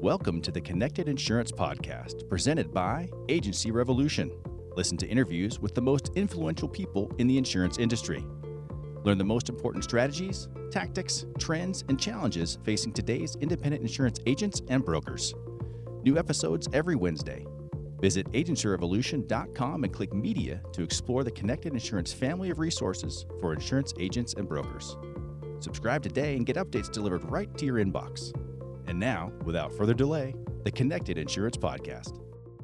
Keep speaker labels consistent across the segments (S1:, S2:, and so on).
S1: Welcome to the Connected Insurance Podcast, presented by Agency Revolution. Listen to interviews with the most influential people in the insurance industry. Learn the most important strategies, tactics, trends, and challenges facing today's independent insurance agents and brokers. New episodes every Wednesday. Visit agencyrevolution.com and click Media to explore the Connected Insurance family of resources for insurance agents and brokers. Subscribe today and get updates delivered right to your inbox. And now, without further delay, the Connected Insurance Podcast.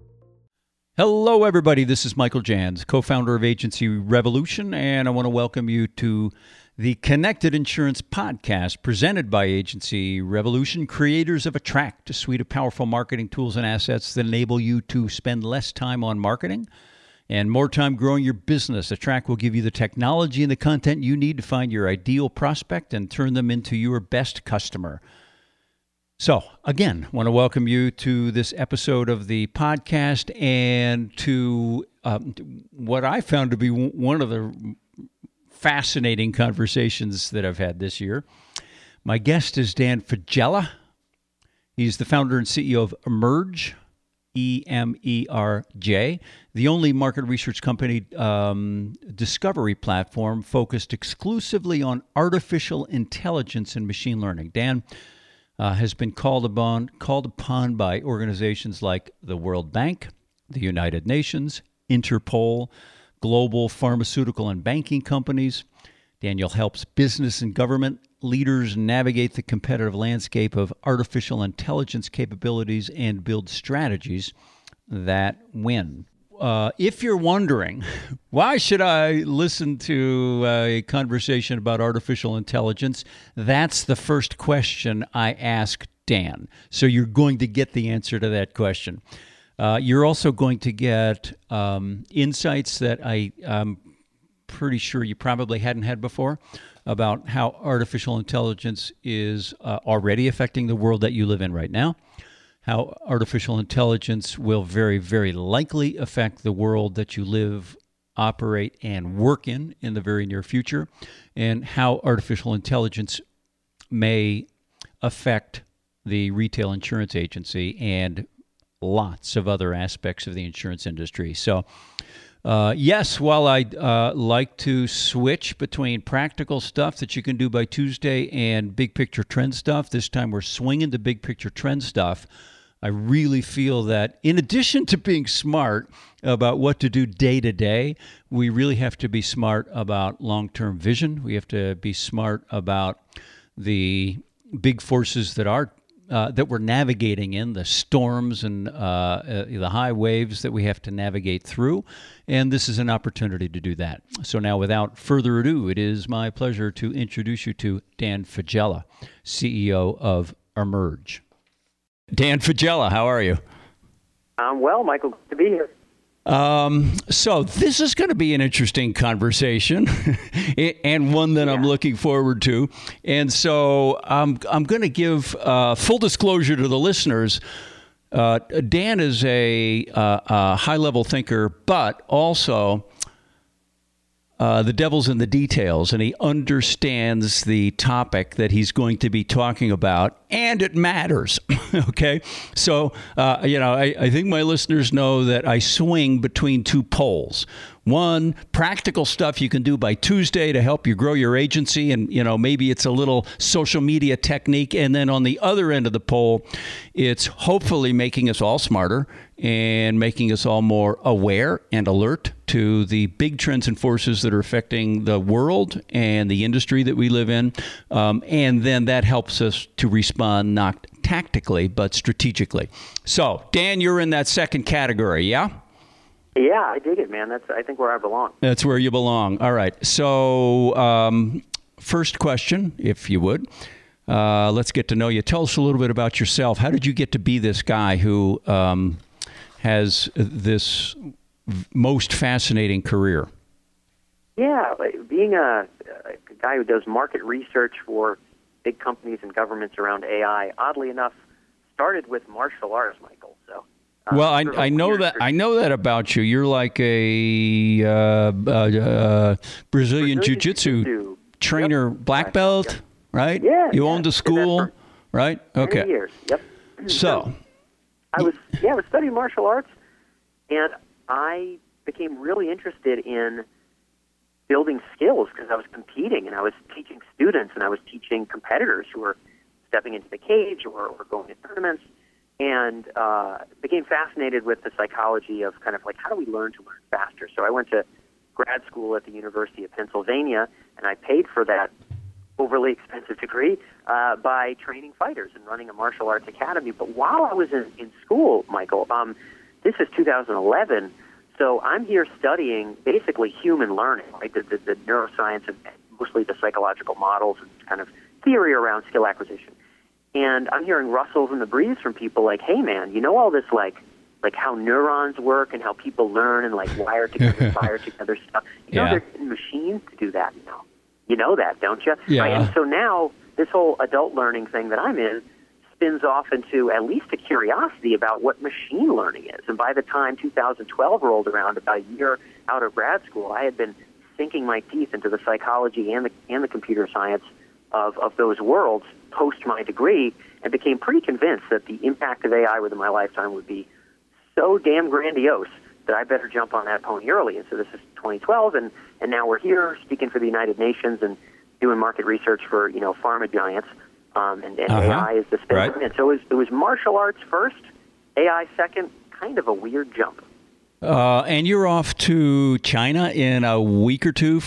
S2: Hello, everybody. This is Michael Jans, co-founder of Agency Revolution, and I want to welcome you to the Connected Insurance Podcast presented by Agency Revolution, creators of Attract, a suite of powerful marketing tools and assets that enable you to spend less time on marketing and more time growing your business. Attract will give you the technology and the content you need to find your ideal prospect and turn them into your best customer. So, again, I want to welcome you to this episode of the podcast and to what I found to be one of the fascinating conversations that I've had this year. My guest is Dan Faggella. He's the founder and CEO of Emerj, E-M-E-R-J, the only market research company discovery platform focused exclusively on artificial intelligence and machine learning. Dan has been called upon by organizations like the World Bank, the United Nations, Interpol, global pharmaceutical and banking companies. Daniel helps business and government leaders navigate the competitive landscape of artificial intelligence capabilities and build strategies that win. If you're wondering, why should I listen to a conversation about artificial intelligence? That's the first question I ask Dan. So you're going to get the answer to that question. You're also going to get insights that I'm pretty sure you probably hadn't had before about how artificial intelligence is already affecting the world that you live in right now, how artificial intelligence will very, very likely affect the world that you live, operate, and work in the very near future, and how artificial intelligence may affect the retail insurance agency and lots of other aspects of the insurance industry. So, yes, while I'd like to switch between practical stuff that you can do by Tuesday and big picture trend stuff, this time we're swinging to big picture trend stuff. I really feel that in addition to being smart about what to do day to day, we really have to be smart about long-term vision. We have to be smart about the big forces that we're navigating in, the storms and the high waves that we have to navigate through. And this is an opportunity to do that. So now, without further ado, it is my pleasure to introduce you to Dan Faggella, CEO of Emerj. Dan Faggella, how are you?
S3: I'm well, Michael. Good to be here.
S2: So this is going to be an interesting conversation and one that I'm looking forward to. And so I'm going to give full disclosure to the listeners. Dan is a high-level thinker, but also the devil's in the details, and he understands the topic that he's going to be talking about, and it matters. Okay? So, I think my listeners know that I swing between two poles. One, practical stuff you can do by Tuesday to help you grow your agency, and, maybe it's a little social media technique. And then on the other end of the pole, it's hopefully making us all smarter and making us all more aware and alert to the big trends and forces that are affecting the world and the industry that we live in. And then that helps us to respond not tactically, but strategically. So, Dan, you're in that second category, yeah?
S3: Yeah, I dig it, man. That's, I think, where I belong.
S2: That's where you belong. All right. So, first question, if you would. Let's get to know you. Tell us a little bit about yourself. How did you get to be this guy who has this most fascinating career?
S3: Yeah, being a guy who does market research for big companies and governments around AI, oddly enough, started with martial arts, Michael. So,
S2: well, I know that. I know that about you. You're like a Brazilian Jiu-Jitsu trainer, black belt, right?
S3: Yeah.
S2: You owned a school, right? Okay.
S3: Many years. Yep.
S2: So
S3: I was studying martial arts, and I became really interested in building skills because I was competing, and I was teaching students, and I was teaching competitors who were stepping into the cage or going to tournaments, and became fascinated with the psychology of kind of like, how do we learn to learn faster? So I went to grad school at the University of Pennsylvania, and I paid for that overly expensive degree by training fighters and running a martial arts academy. But while I was in school, Michael, this is 2011, so I'm here studying basically human learning, right? The neuroscience and mostly the psychological models and kind of theory around skill acquisition. And I'm hearing rustles in the breeze from people like, hey, man, you know all this like how neurons work and how people learn and like wire together, fire together stuff. You know, there's machines to do that now. You know that, don't you?
S2: Yeah.
S3: Right? And so now this whole adult learning thing that I'm in spins off into at least a curiosity about what machine learning is. And by the time 2012 rolled around, about a year out of grad school, I had been sinking my teeth into the psychology and the computer science of those worlds post my degree, and became pretty convinced that the impact of AI within my lifetime would be so damn grandiose that I better jump on that pony early. And so this is 2012, and now we're here speaking for the United Nations and doing market research for, pharma giants, and AI is the space.
S2: Right.
S3: And so it was martial arts first, AI second, kind of a weird jump.
S2: And you're off to China in a week or two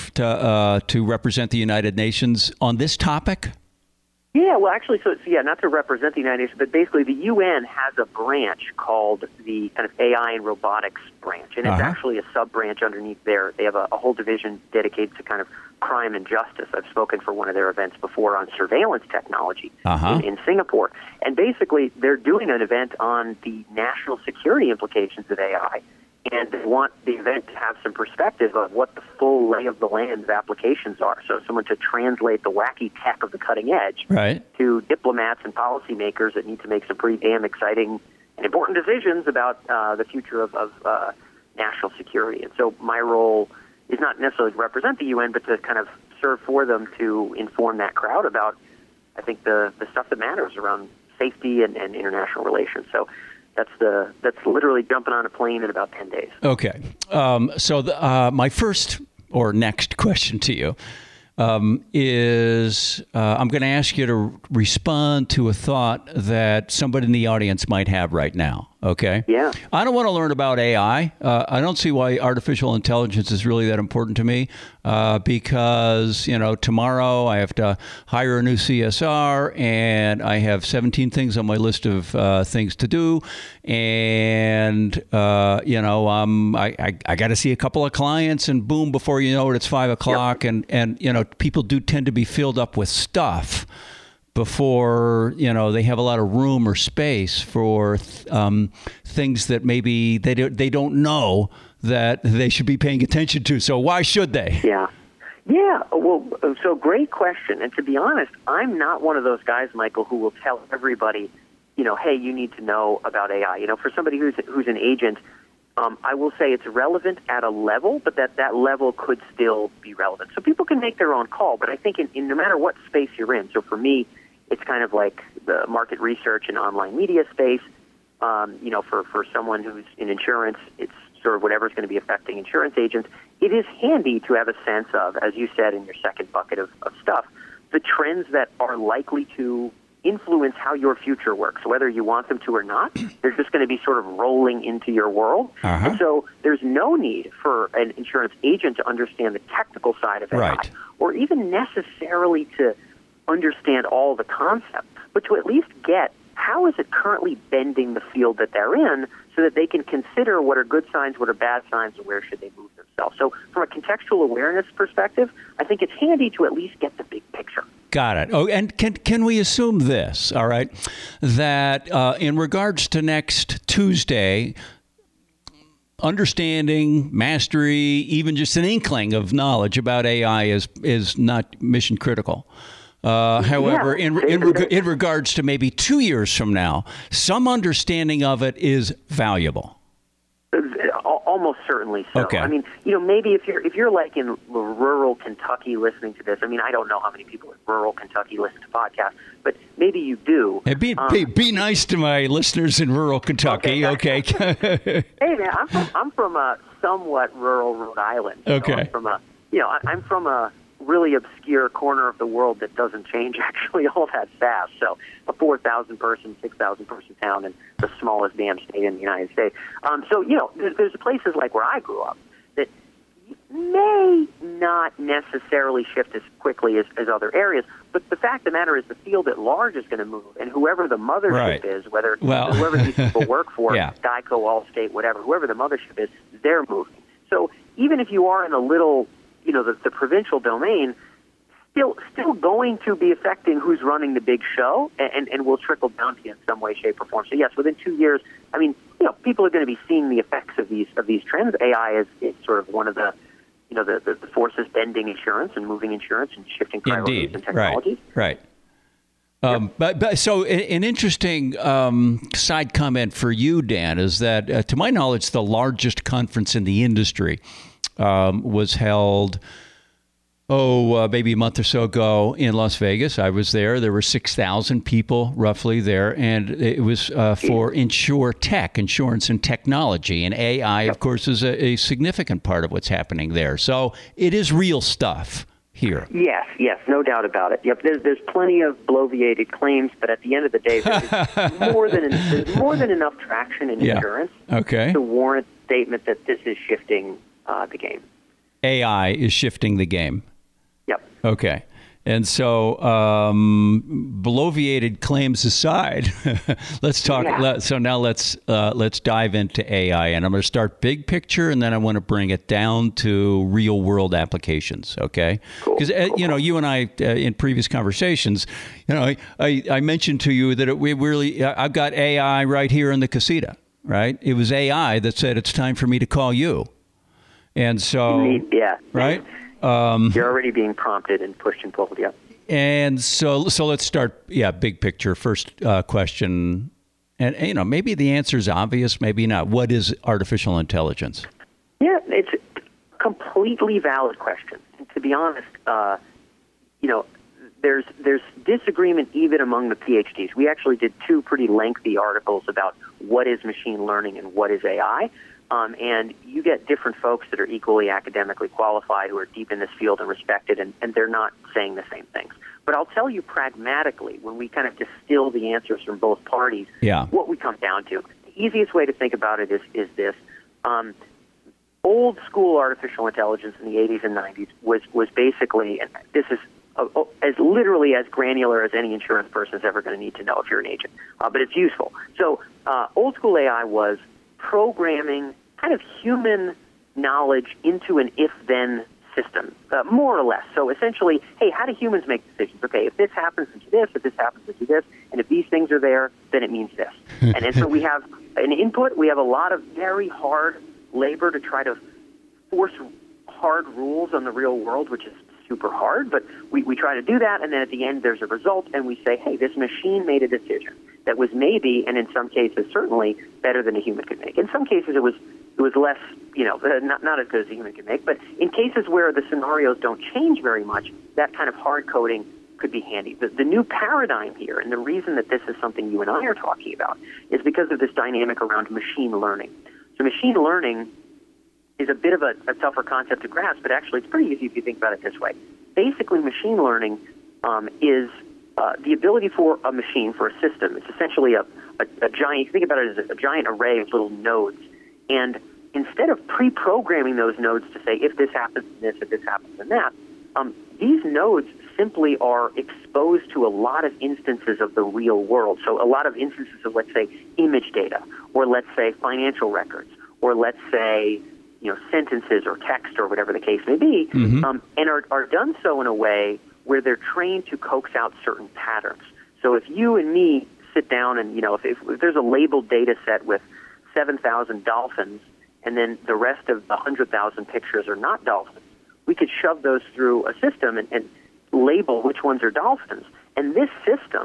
S2: to represent the United Nations on this topic?
S3: Yeah, well, actually, not to represent the United Nations, but basically the UN has a branch called the kind of AI and robotics branch, and it's actually a sub-branch underneath there. They have a whole division dedicated to kind of crime and justice. I've spoken for one of their events before on surveillance technology in Singapore. And basically, they're doing an event on the national security implications of AI, and they want the event to have some perspective of what the full lay of the land of applications are. So someone to translate the wacky tech of the cutting edge to diplomats and policymakers that need to make some pretty damn exciting and important decisions about the future of national security. And so my role is not necessarily to represent the UN, but to kind of serve for them to inform that crowd about, I think, the stuff that matters around safety and international relations. So that's literally jumping on a plane in about 10 days.
S2: Okay. So my first or next question to you is I'm going to ask you to respond to a thought that somebody in the audience might have right now. Okay?
S3: Yeah.
S2: I don't want to learn about AI. I don't see why artificial intelligence is really that important to me because, tomorrow I have to hire a new CSR and I have 17 things on my list of things to do. And, I got to see a couple of clients and boom, before you know it, it's 5 o'clock. Yep. And people do tend to be filled up with stuff before, they have a lot of room or space for things that maybe they don't know that they should be paying attention to. So why should they?
S3: Yeah. Yeah. Well, so great question. And to be honest, I'm not one of those guys, Michael, who will tell everybody, hey, you need to know about AI. For somebody who's an agent, I will say it's relevant at a level, but that level could still be relevant. So people can make their own call, but I think in no matter what space you're in, so for me, it's kind of like the market research and online media space. For someone who's in insurance, it's sort of whatever's going to be affecting insurance agents. It is handy to have a sense of, as you said in your second bucket of stuff, the trends that are likely to influence how your future works. So whether you want them to or not, they're just going to be sort of rolling into your world. And so there's no need for an insurance agent to understand the technical side of AI or even necessarily to understand all the concepts, but to at least get how is it currently bending the field that they're in so that they can consider what are good signs, what are bad signs, and where should they move themselves. So from a contextual awareness perspective, I think it's handy to at least get the big picture.
S2: Got it. Oh, and can we assume this, all right, that in regards to next Tuesday, understanding, mastery, even just an inkling of knowledge about AI is not mission critical. However, in regards to maybe 2 years from now, some understanding of it is valuable.
S3: Almost certainly so.
S2: Okay.
S3: I mean, maybe if you're like in rural Kentucky listening to this, I mean, I don't know how many people in rural Kentucky listen to podcasts, but maybe you do.
S2: Hey, be nice to my listeners in rural Kentucky, okay?
S3: Hey, man, I'm from a somewhat rural Rhode Island. So
S2: okay.
S3: I'm from a really obscure corner of the world that doesn't change actually all that fast. So a 4,000 person, 6,000 person town in the smallest damn state in the United States. There's places like where I grew up that may not necessarily shift as quickly as other areas. But the fact of the matter is the field at large is going to move, and whoever the mothership is, whoever these people work for,
S2: yeah.
S3: Geico, Allstate, whatever, whoever the mothership is, they're moving. So even if you are in a little, the provincial domain, still going to be affecting who's running the big show, and will trickle down to you in some way, shape, or form. So yes, within 2 years, I mean, people are going to be seeing the effects of these trends. AI is sort of one of the the forces bending insurance and moving insurance and shifting priorities and technologies.
S2: Right. But so an interesting side comment for you, Dan, is that to my knowledge, the largest conference in the industry was held, maybe a month or so ago in Las Vegas. I was there. There were 6,000 people roughly there, and it was for InsurTech, insurance and technology. And AI, of course, is a significant part of what's happening there. So it is real stuff here.
S3: Yes, no doubt about it. Yep, there's plenty of bloviated claims, but at the end of the day, there's more than enough traction in insurance to warrant the statement that this is shifting the game.
S2: AI is shifting the game.
S3: Yep.
S2: Okay. And so, bloviated claims aside, let's talk.
S3: Yeah.
S2: So now let's dive into AI, and I'm going to start big picture, and then I want to bring it down to real world applications. Okay? Because you and I in previous conversations, I mentioned to you that I've got AI right here in the casita. Right? It was AI that said it's time for me to call you, and so right.
S3: You're already being prompted and pushed and pulled, yeah.
S2: And so let's start, big picture. First question, and maybe the answer is obvious, maybe not. What is artificial intelligence?
S3: Yeah, it's a completely valid question. And to be honest, there's disagreement even among the PhDs. We actually did 2 pretty lengthy articles about what is machine learning and what is AI. And you get different folks that are equally academically qualified who are deep in this field and respected, and they're not saying the same things. But I'll tell you pragmatically, when we kind of distill the answers from both parties, what we come down to. The easiest way to think about it is this. Old school artificial intelligence in the 80s and 90s was basically, and this is as literally as granular as any insurance person is ever going to need to know if you're an agent, but it's useful. So old school AI was programming kind of human knowledge into an if-then system, more or less. So essentially, hey, how do humans make decisions? Okay, if this happens, then do this. If this happens, then do this. And if these things are there, then it means this. And so we have an input. We have a lot of very hard labor to try to force hard rules on the real world, which is super hard. But we try to do that, and then at the end, there's a result, and we say, hey, this machine made a decision that was maybe, and in some cases certainly, better than a human could make. In some cases, it was less, not as good as a human could make. But in cases where the scenarios don't change very much, that kind of hard coding could be handy. The new paradigm here, and the reason that this is something you and I are talking about, is because of this dynamic around machine learning. So machine learning is a bit of a tougher concept to grasp, but actually it's pretty easy if you think about it this way. Basically, machine learning is the ability for a machine, for a system. It's essentially a giant, think about it as a giant array of little nodes. And instead of pre-programming those nodes to say, if this happens, this, if this happens, then that, these nodes simply are exposed to a lot of instances of the real world. So a lot of instances of, let's say, image data, or let's say financial records, or let's say, sentences or text or whatever the case may be, and are done so in a way where they're trained to coax out certain patterns. So if you and me sit down and, if there's a labeled data set with 7,000 dolphins, and then the rest of the 100,000 pictures are not dolphins, we could shove those through a system and label which ones are dolphins. And this system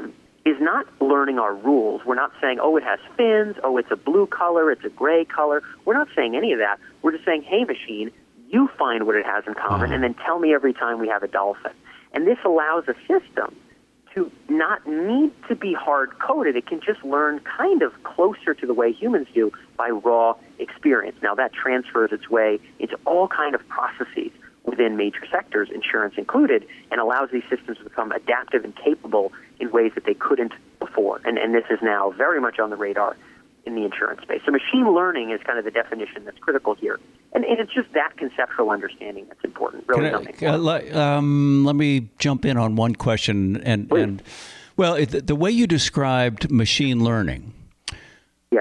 S3: is not learning our rules. We're not saying, oh, it has fins, oh, it's a blue color, it's a gray color. We're not saying any of that. We're just saying, hey, machine, you find what it has in common, and then tell me every time we have a dolphin. And this allows a system to not need to be hard-coded. It can just learn kind of closer to the way humans do by raw experience. Now, that transfers its way into all kind of processes within major sectors, insurance included, and allows these systems to become adaptive and capable in ways that they couldn't before. And this is now very much on the radar in the insurance space. So machine learning is kind of the definition that's critical here. And it's just that conceptual understanding that's important. Really
S2: let me jump in on one question. And well, the way you described machine learning,
S3: yes,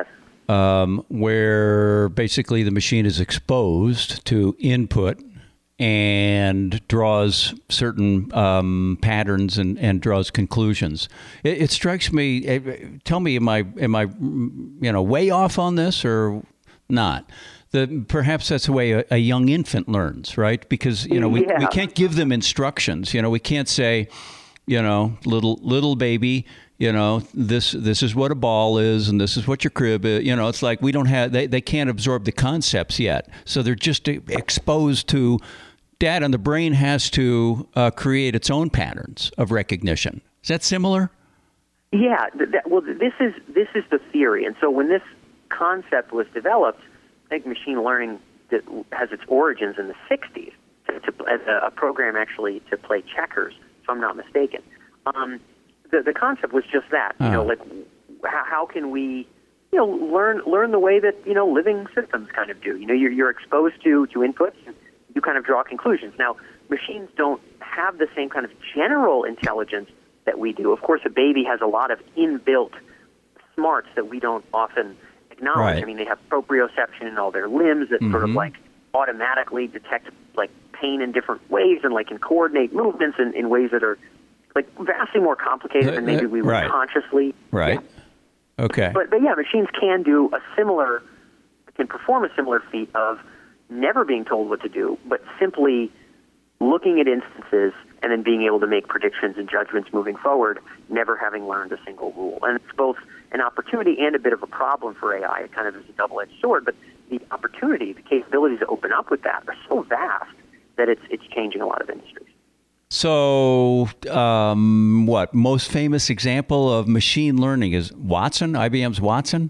S2: where basically the machine is exposed to input and draws certain patterns and draws conclusions. It strikes me. Tell me, am I way off on this or not? Perhaps that's the way a young infant learns, right? Because we can't give them instructions. We can't say, little baby, this is what a ball is and this is what your crib is. It's like we don't have they can't absorb the concepts yet, so they're just exposed to data, and the brain has to create its own patterns of recognition. Is that similar?
S3: Yeah. Well, this is the theory, and so when this concept was developed, I think machine learning has its origins in the 60s as a program actually to play checkers, if I'm not mistaken. The concept was just that, like how can we, learn the way that, living systems kind of do. You're exposed to inputs, and you kind of draw conclusions. Now, machines don't have the same kind of general intelligence that we do. Of course, a baby has a lot of inbuilt smarts that we don't often acknowledge.
S2: Right.
S3: I mean, they have proprioception in all their limbs that sort of like automatically detect like pain in different ways and like can coordinate movements in ways that are like vastly more complicated than maybe we would consciously.
S2: Right.
S3: Yeah.
S2: Okay.
S3: But yeah, machines can perform a similar feat of never being told what to do, but simply looking at instances and then being able to make predictions and judgments moving forward, never having learned a single rule. And it's both an opportunity and a bit of a problem for AI. It kind of is a double-edged sword, but the opportunity, the capabilities that open up with that are so vast that it's changing a lot of industries.
S2: So, most famous example of machine learning is Watson, IBM's Watson?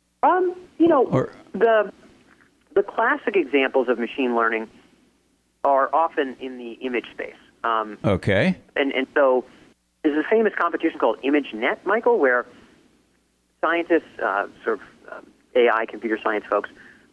S3: The classic examples of machine learning are often in the image space.
S2: Okay.
S3: And so there's a famous competition called ImageNet, Michael, where scientists, AI, computer science folks,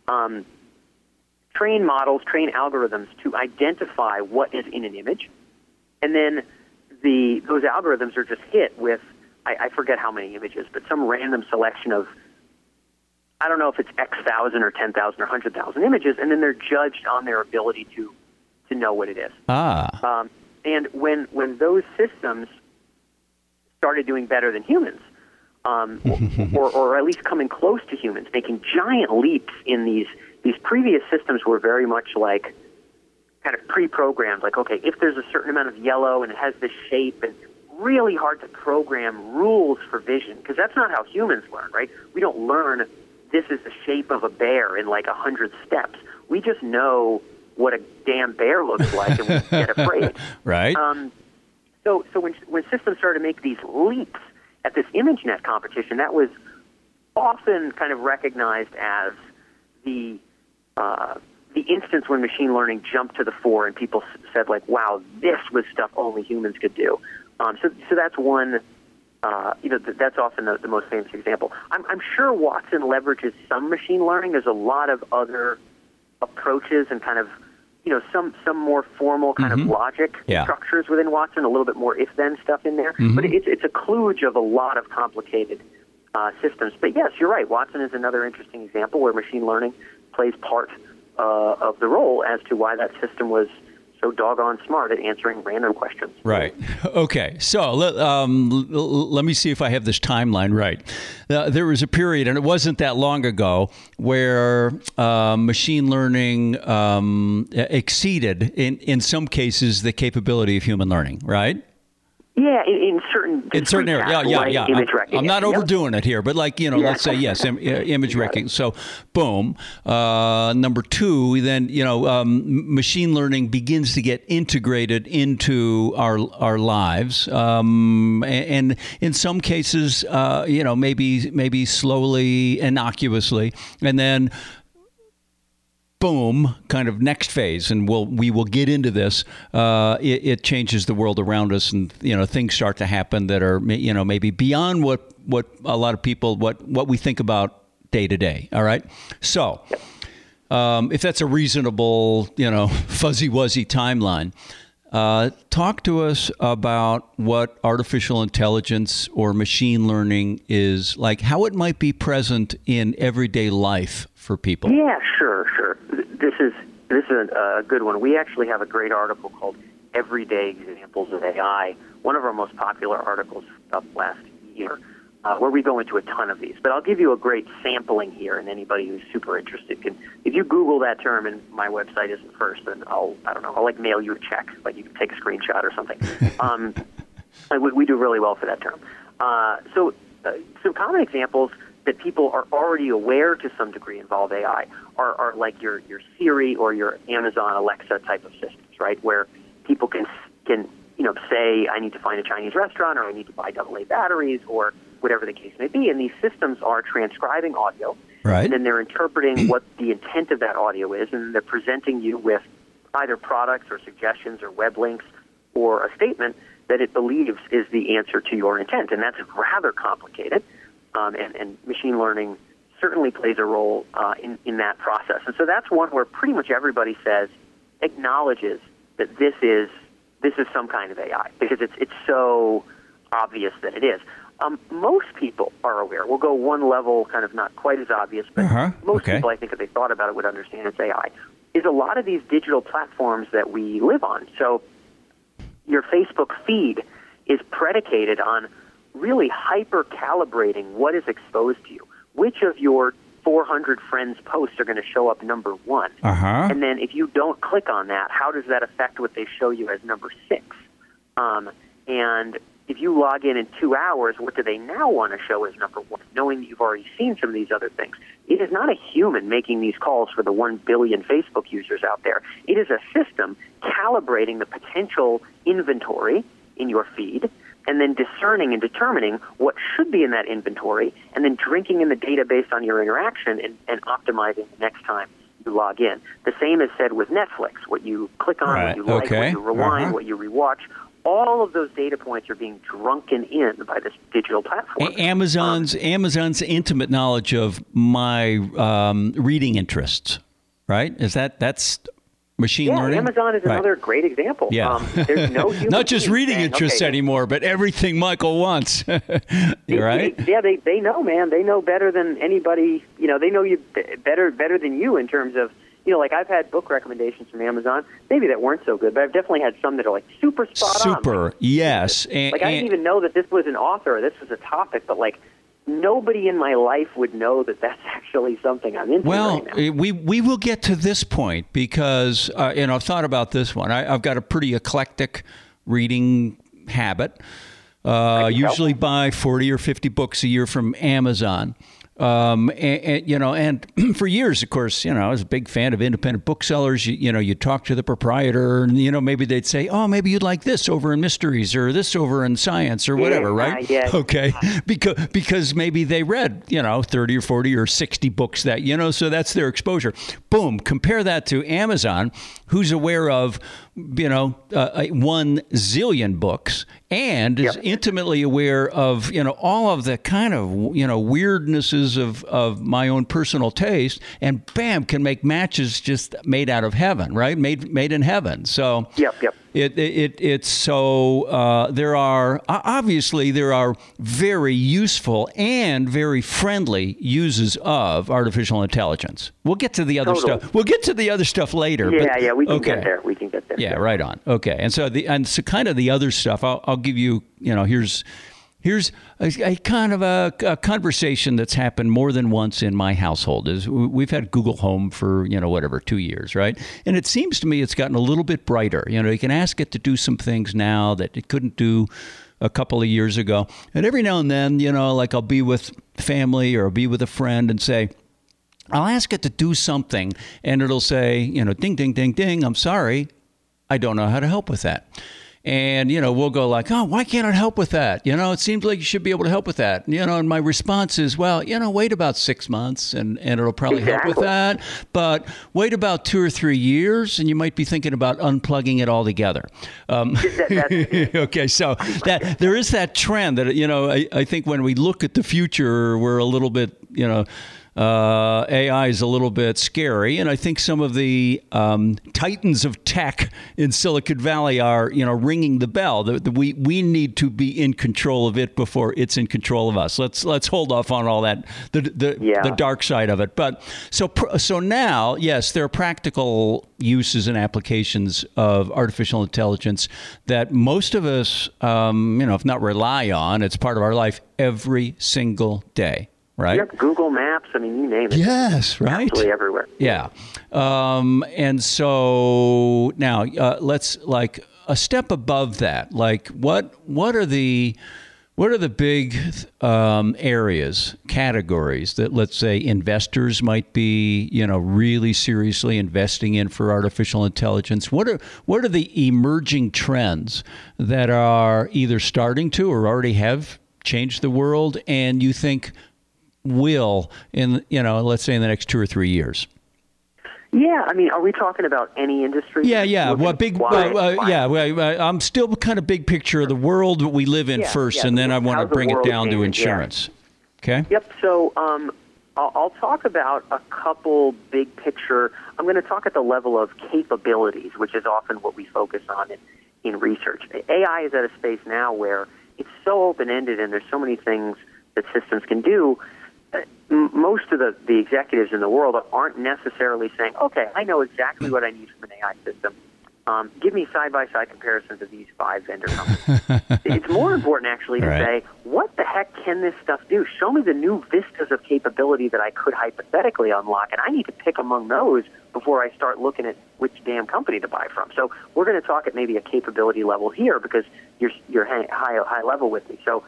S3: train models, train algorithms to identify what is in an image. And then those algorithms are just hit with, I forget how many images, but some random selection of, I don't know if it's X thousand or 10,000 or 100,000 images, and then they're judged on their ability to know what it is. And when those systems started doing better than humans, or at least coming close to humans, making giant leaps in these previous systems were very much like kind of pre-programmed, like, okay, if there's a certain amount of yellow and it has this shape, and really hard to program rules for vision, because that's not how humans learn, right? We don't learn this is the shape of a bear in like 100 steps. We just know what a damn bear looks like and we get afraid.
S2: Right.
S3: So when systems started to make these leaps at this ImageNet competition, that was often kind of recognized as the instance when machine learning jumped to the fore and people said, like, wow, this was stuff only humans could do. So that's one, that's often the most famous example. I'm sure Watson leverages some machine learning. There's a lot of other approaches and kind of, some more formal kind of logic structures within Watson, a little bit more if-then stuff in there. But it's a kludge of a lot of complicated systems. But yes, you're right. Watson is another interesting example where machine learning plays part of the role as to why that system was so doggone smart at answering random questions.
S2: Right. Okay. So let me see if I have this timeline right. There was a period, and it wasn't that long ago, where machine learning exceeded, in some cases, the capability of human learning, right?
S3: Yeah, in certain
S2: areas. Yeah.
S3: Image recognition.
S2: I'm not overdoing it here, but let's say yes, image recognition. So, boom. Number two, then machine learning begins to get integrated into our lives, and in some cases, maybe slowly, innocuously, and then, boom, kind of next phase, and we will get into this. It changes the world around us, and things start to happen that are maybe beyond what a lot of people what we think about day to day. All right, so if that's a reasonable fuzzy wuzzy timeline, talk to us about what artificial intelligence or machine learning is like, how it might be present in everyday life for people.
S3: Yeah, sure. This is a good one. We actually have a great article called Everyday Examples of AI, one of our most popular articles up last year, where we go into a ton of these. But I'll give you a great sampling here, and anybody who's super interested can, if you Google that term and my website isn't first, then I'll mail you a check, like you can take a screenshot or something. We do really well for that term. So some common examples that people are already aware to some degree involve AI are like your Siri or your Amazon Alexa type of systems, right? Where people can say, I need to find a Chinese restaurant, or I need to buy AA batteries, or whatever the case may be. And these systems are transcribing audio,
S2: right,
S3: and then they're interpreting what the intent of that audio is, and they're presenting you with either products or suggestions or web links or a statement that it believes is the answer to your intent. And that's rather complicated. And machine learning certainly plays a role in that process. And so that's one where pretty much everybody acknowledges that this is some kind of AI, because it's so obvious that it is. Most people are aware. We'll go one level, kind of not quite as obvious, but most people, I think, if they thought about it, would understand it's AI. Is a lot of these digital platforms that we live on. So your Facebook feed is predicated on really hyper-calibrating what is exposed to you. Which of your 400 friends' posts are going to show up number one? And then if you don't click on that, how does that affect what they show you as number 6? And if you log in 2 hours, what do they now want to show as number 1, knowing that you've already seen some of these other things? It is not a human making these calls for the 1 billion Facebook users out there. It is a system calibrating the potential inventory in your feed, and then discerning and determining what should be in that inventory, and then drinking in the data based on your interaction and optimizing the next time you log in. The same is said with Netflix. What you click on, what you like, what you rewind, what you rewatch, all of those data points are being drunken in by this digital platform.
S2: Amazon's intimate knowledge of my reading interests, right? That's machine learning?
S3: Amazon is another great example.
S2: Yeah.
S3: There's no human
S2: not just reading interests anymore, but everything Michael wants. Right?
S3: They know, man. They know better than anybody. They know you better than you in terms of, like I've had book recommendations from Amazon, maybe that weren't so good, but I've definitely had some that are like super spot on.
S2: Super, yes.
S3: I didn't even know that this was an author or this was a topic, but nobody in my life would know that that's actually something I'm into right now.
S2: We will get to this point because, I've thought about this one. I've got a pretty eclectic reading habit. Usually buy 40 or 50 books a year from Amazon. And for years, of course, I was a big fan of independent booksellers. You talk to the proprietor and, maybe they'd say, oh, maybe you'd like this over in mysteries or this over in science or whatever, right? Okay. Because maybe they read, 30 or 40 or 60 books that, so that's their exposure. Boom. Compare that to Amazon, who's aware of, 1 zillion books and is intimately aware of, all of the kind of, weirdnesses of my own personal taste, and bam, can make matches just made out of heaven, right? Made in heaven. So it's so there are very useful and very friendly uses of artificial intelligence. We'll get to the other stuff. We'll get to the other stuff later.
S3: We can get there. We can get there.
S2: Yeah, right on. Okay, and so kind of the other stuff. I'll give you. Here's a kind of a conversation that's happened more than once in my household. Is we've had Google Home for 2 years, right? And it seems to me it's gotten a little bit brighter. You can ask it to do some things now that it couldn't do a couple of years ago. And every now and then, like I'll be with family or I'll be with a friend and say, I'll ask it to do something, and it'll say, ding, ding, ding, ding, I'm sorry, I don't know how to help with that. And, we'll go like, oh, why can't it help with that? It seems like you should be able to help with that. And my response is, well, wait about 6 months and it'll probably help with that. But wait about 2 or 3 years and you might be thinking about unplugging it altogether. Okay, so that there is that trend that, I think when we look at the future, we're a little bit, AI is a little bit scary, and I think some of the titans of tech in Silicon Valley are, ringing the bell. We need to be in control of it before it's in control of us. Let's hold off on all that, the dark side of it. But so now, yes, there are practical uses and applications of artificial intelligence that most of us, if not rely on, it's part of our life every single day. Right?
S3: Yep, Google Maps, you name it.
S2: Yes, right?
S3: Absolutely everywhere.
S2: Yeah. And so now let's like a step above that. Like what are the big areas, categories that, let's say, investors might be, really seriously investing in for artificial intelligence? What are the emerging trends that are either starting to or already have changed the world, and you think will let's say in the next 2 or 3 years?
S3: Yeah, are we talking about any industry?
S2: Yeah. Well, I'm still kind of big picture of the world that we live in first, and then I want to bring it down to insurance. Yeah. Okay. Yep.
S3: So I'll talk about a couple big picture. I'm going to talk at the level of capabilities, which is often what we focus on in research. AI is at a space now where it's so open-ended, and there's so many things that systems can do. Most of the executives in the world aren't necessarily saying, okay, I know exactly what I need from an AI system. Give me side-by-side comparisons of these 5 vendor companies. It's more important, actually, to say, what the heck can this stuff do? Show me the new vistas of capability that I could hypothetically unlock, and I need to pick among those before I start looking at which damn company to buy from. So we're going to talk at maybe a capability level here because you're high level with me. So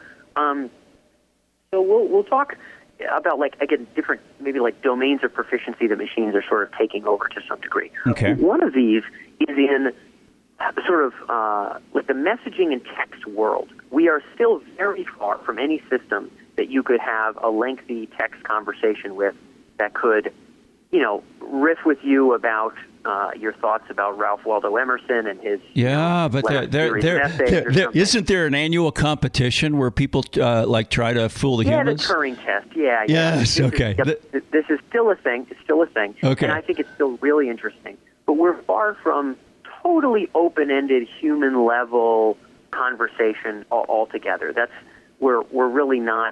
S3: we'll talk about, different maybe domains of proficiency that machines are sort of taking over to some degree.
S2: Okay.
S3: One of these is in sort of the messaging and text world. We are still very far from any system that you could have a lengthy text conversation with that could, riff with you about your thoughts about Ralph Waldo Emerson and his
S2: but isn't there an annual competition where people try to fool the humans?
S3: Yeah, the Turing test. Yeah.
S2: Yes.
S3: This is still a thing. It's still a thing.
S2: Okay.
S3: And I think it's still really interesting. But we're far from totally open-ended human-level conversation altogether. That's we're really not.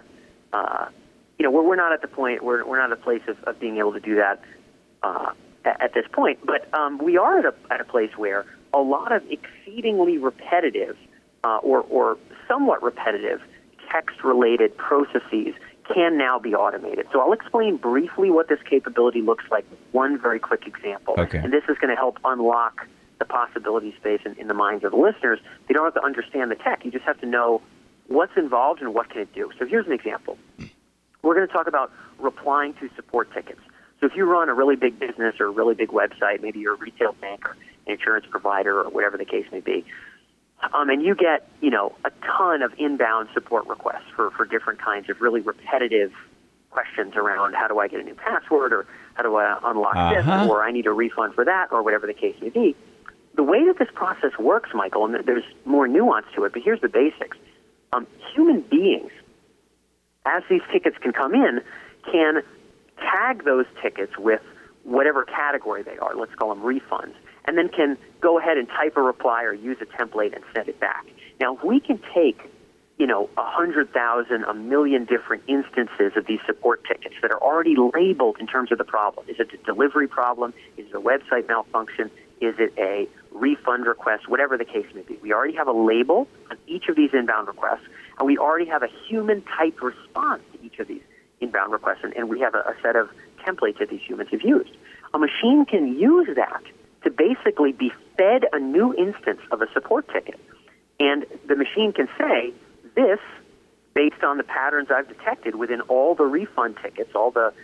S3: We're not at the point. We're not at a place of being able to do that at this point. But we are at a place where a lot of exceedingly repetitive or somewhat repetitive text-related processes can now be automated. So I'll explain briefly what this capability looks like with one very quick example.
S2: Okay.
S3: And this is going to help unlock the possibility space in the minds of the listeners. You don't have to understand the tech. You just have to know what's involved and what can it do. So here's an example. We're going to talk about replying to support tickets. So if you run a really big business or a really big website, maybe you're a retail bank or an insurance provider or whatever the case may be, and you get, a ton of inbound support requests for different kinds of really repetitive questions around how do I get a new password or how do I unlock this or I need a refund for that or whatever the case may be. The way that this process works, Michael, and there's more nuance to it, but here's the basics. Human beings, as these tickets can come in, can tag those tickets with whatever category they are. Let's call them refunds. And then can go ahead and type a reply or use a template and send it back. Now, if we can take, 100,000, 1 million different instances of these support tickets that are already labeled in terms of the problem. Is it a delivery problem? Is it a website malfunction? Is it a refund request? Whatever the case may be. We already have a label on each of these inbound requests, and we already have a human-type response to each of these inbound requests, and we have a set of templates that these humans have used. A machine can use that to basically be fed a new instance of a support ticket. And the machine can say, this, based on the patterns I've detected within all the refund tickets, all the,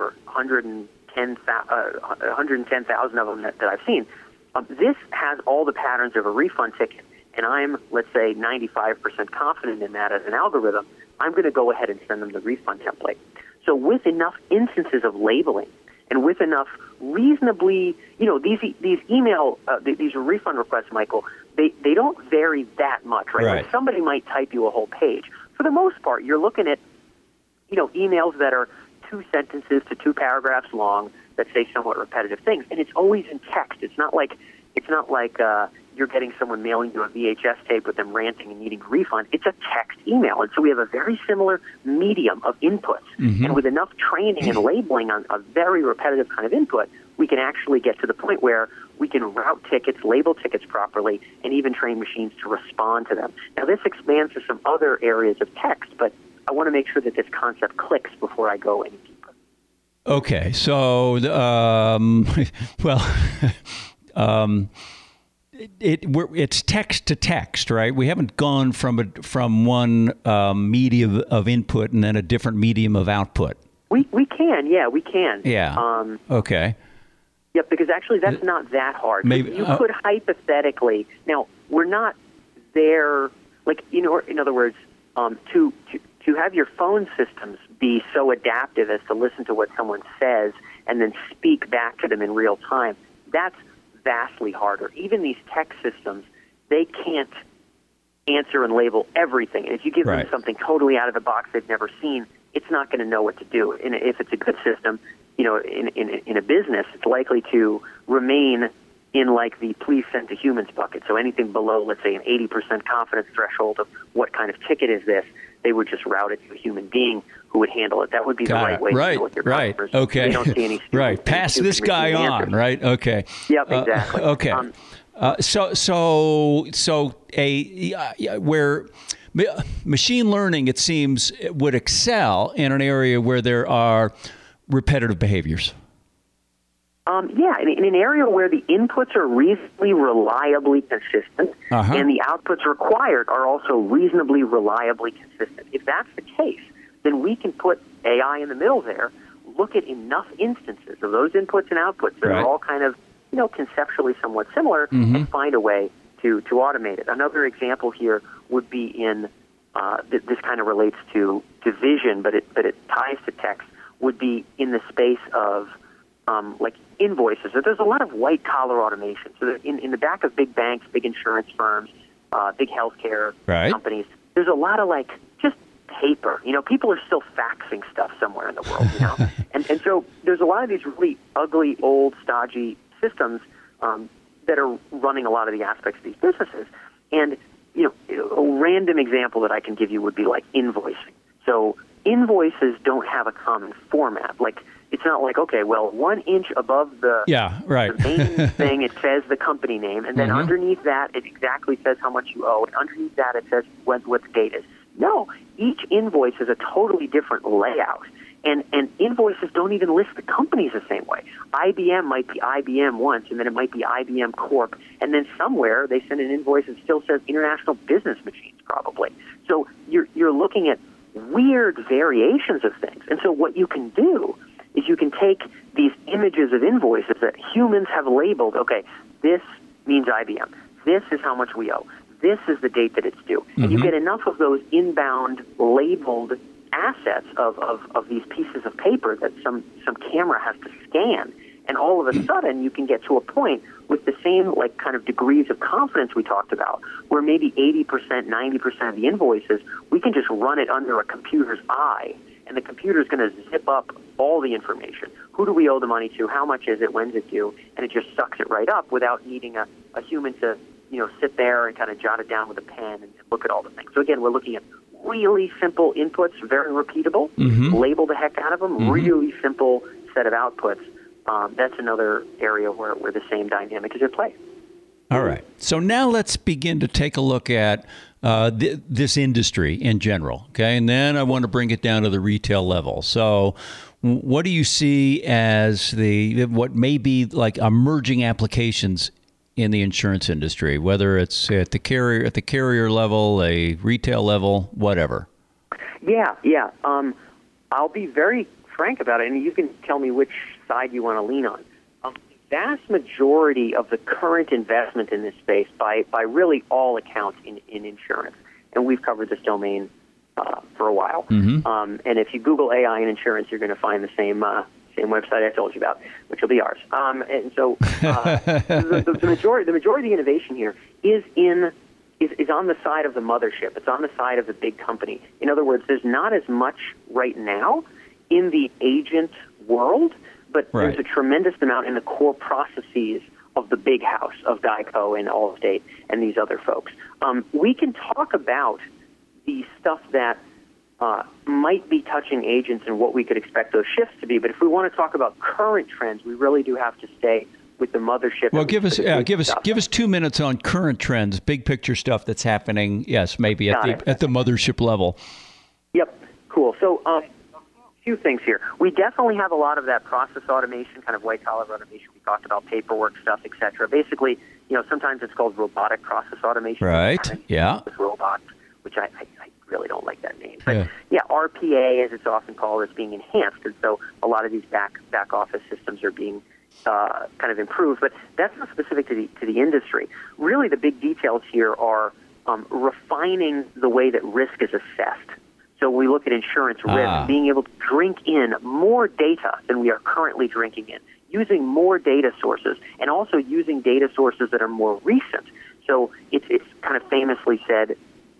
S3: 110,000 of them that I've seen, this has all the patterns of a refund ticket, and I'm, let's say, 95% confident in that as an algorithm. I'm going to go ahead and send them the refund template. So with enough instances of labeling and with enough reasonably, these email, these refund requests, Michael, they don't vary that much, right?
S2: Right.
S3: Like somebody might type you a whole page. For the most part, you're looking at, emails that are 2 sentences to 2 paragraphs long that say somewhat repetitive things, and it's always in text. It's not like you're getting someone mailing you a VHS tape with them ranting and needing a refund. It's a text email, and so we have a very similar medium of inputs.
S2: Mm-hmm.
S3: And with enough training and labeling on a very repetitive kind of input, we can actually get to the point where we can route tickets, label tickets properly, and even train machines to respond to them. Now, this expands to some other areas of text, but I want to make sure that this concept clicks before I go any deeper.
S2: Okay, so, it's text to text, right? We haven't gone from one medium of input and then a different medium of output.
S3: We can.
S2: Yeah. Okay.
S3: Yep, because actually that's not that hard.
S2: Maybe
S3: you could hypothetically, now we're not there, in other words, to have your phone systems be so adaptive as to listen to what someone says and then speak back to them in real time, that's vastly harder. Even these text systems, they can't answer and label everything. And if you give them something totally out of the box they've never seen, it's not going to know what to do. And if it's a good system, in a business, it's likely to remain in like the please send to humans bucket. So anything below, let's say, an 80% confidence threshold of what kind of ticket is this, they would just route it to a human being who would handle it. That would be the right way to deal with your customers.
S2: Okay.
S3: We don't see any
S2: right. Pass this guy on.
S3: Answers.
S2: Right. Okay.
S3: Yep. Exactly.
S2: Okay. Where machine learning, it seems, would excel in an area where there are repetitive behaviors.
S3: In an area where the inputs are reasonably reliably consistent and the outputs required are also reasonably reliably consistent. If that's the case, then we can put AI in the middle there, look at enough instances of those inputs and outputs that are all kind of, conceptually somewhat similar and find a way to automate it. Another example here would be in, this kind of relates to vision, but it ties to text, would be in the space of like invoices. So there's a lot of white-collar automation. So in the back of big banks, big insurance firms, big healthcare companies, there's a lot of just paper. People are still faxing stuff somewhere in the world, and so there's a lot of these really ugly, old, stodgy systems that are running a lot of the aspects of these businesses. And, a random example that I can give you would be like invoicing. So invoices don't have a common format. It's not like, okay, well, 1 inch above the main thing, it says the company name, and then underneath that, it exactly says how much you owe, and underneath that, it says what the date is. No, each invoice is a totally different layout, and invoices don't even list the companies the same way. IBM might be IBM once, and then it might be IBM Corp, and then somewhere they send an invoice that still says International Business Machines, probably. So you're looking at weird variations of things, and so what you can do is you can take these images of invoices that humans have labeled, okay, this means IBM, this is how much we owe, this is the date that it's due. And you get enough of those inbound labeled assets of these pieces of paper that some camera has to scan. And all of a sudden, you can get to a point with the same kind of degrees of confidence we talked about, where maybe 80%, 90% of the invoices, we can just run it under a computer's eye, and the computer is going to zip up all the information. Who do we owe the money to? How much is it? When's it due? And it just sucks it right up without needing a human to sit there and kind of jot it down with a pen and look at all the things. So again, we're looking at really simple inputs, very repeatable, label the heck out of them, really simple set of outputs. That's another area where the same dynamic is at play.
S2: All right. So now let's begin to take a look at this industry in general, okay? And then I want to bring it down to the retail level. So what do you see as what may be like emerging applications in the insurance industry, whether it's at the carrier level, a retail level, whatever?
S3: Yeah. I'll be very frank about it, and you can tell me which side you want to lean on. The vast majority of the current investment in this space, by really all accounts in insurance, and we've covered this domain for a while.
S2: Mm-hmm.
S3: And if you Google AI in insurance, you're going to find the same website I told you about, which will be ours. And so the majority of the innovation here is on the side of the mothership. It's on the side of the big company. In other words, there's not as much right now in the agent world, but there's a tremendous amount in the core processes of the big house, of GEICO and Allstate and these other folks. We can talk about the stuff that might be touching agents and what we could expect those shifts to be, but if we want to talk about current trends, we really do have to stay with the mothership.
S2: Well, give us 2 minutes on current trends, big picture stuff that's happening. Yes, maybe at the mothership level.
S3: Yep, cool. So a few things here. We definitely have a lot of that process automation, kind of white collar automation. We talked about paperwork stuff, et cetera. Basically, sometimes it's called robotic process automation.
S2: Right. Yeah.
S3: With robots, which I really don't like that name. But RPA, as it's often called, is being enhanced, and so a lot of these back office systems are being kind of improved, but that's not specific to the industry. Really, the big details here are refining the way that risk is assessed. So we look at insurance risk, being able to drink in more data than we are currently drinking in, using more data sources, and also using data sources that are more recent. So it's kind of famously said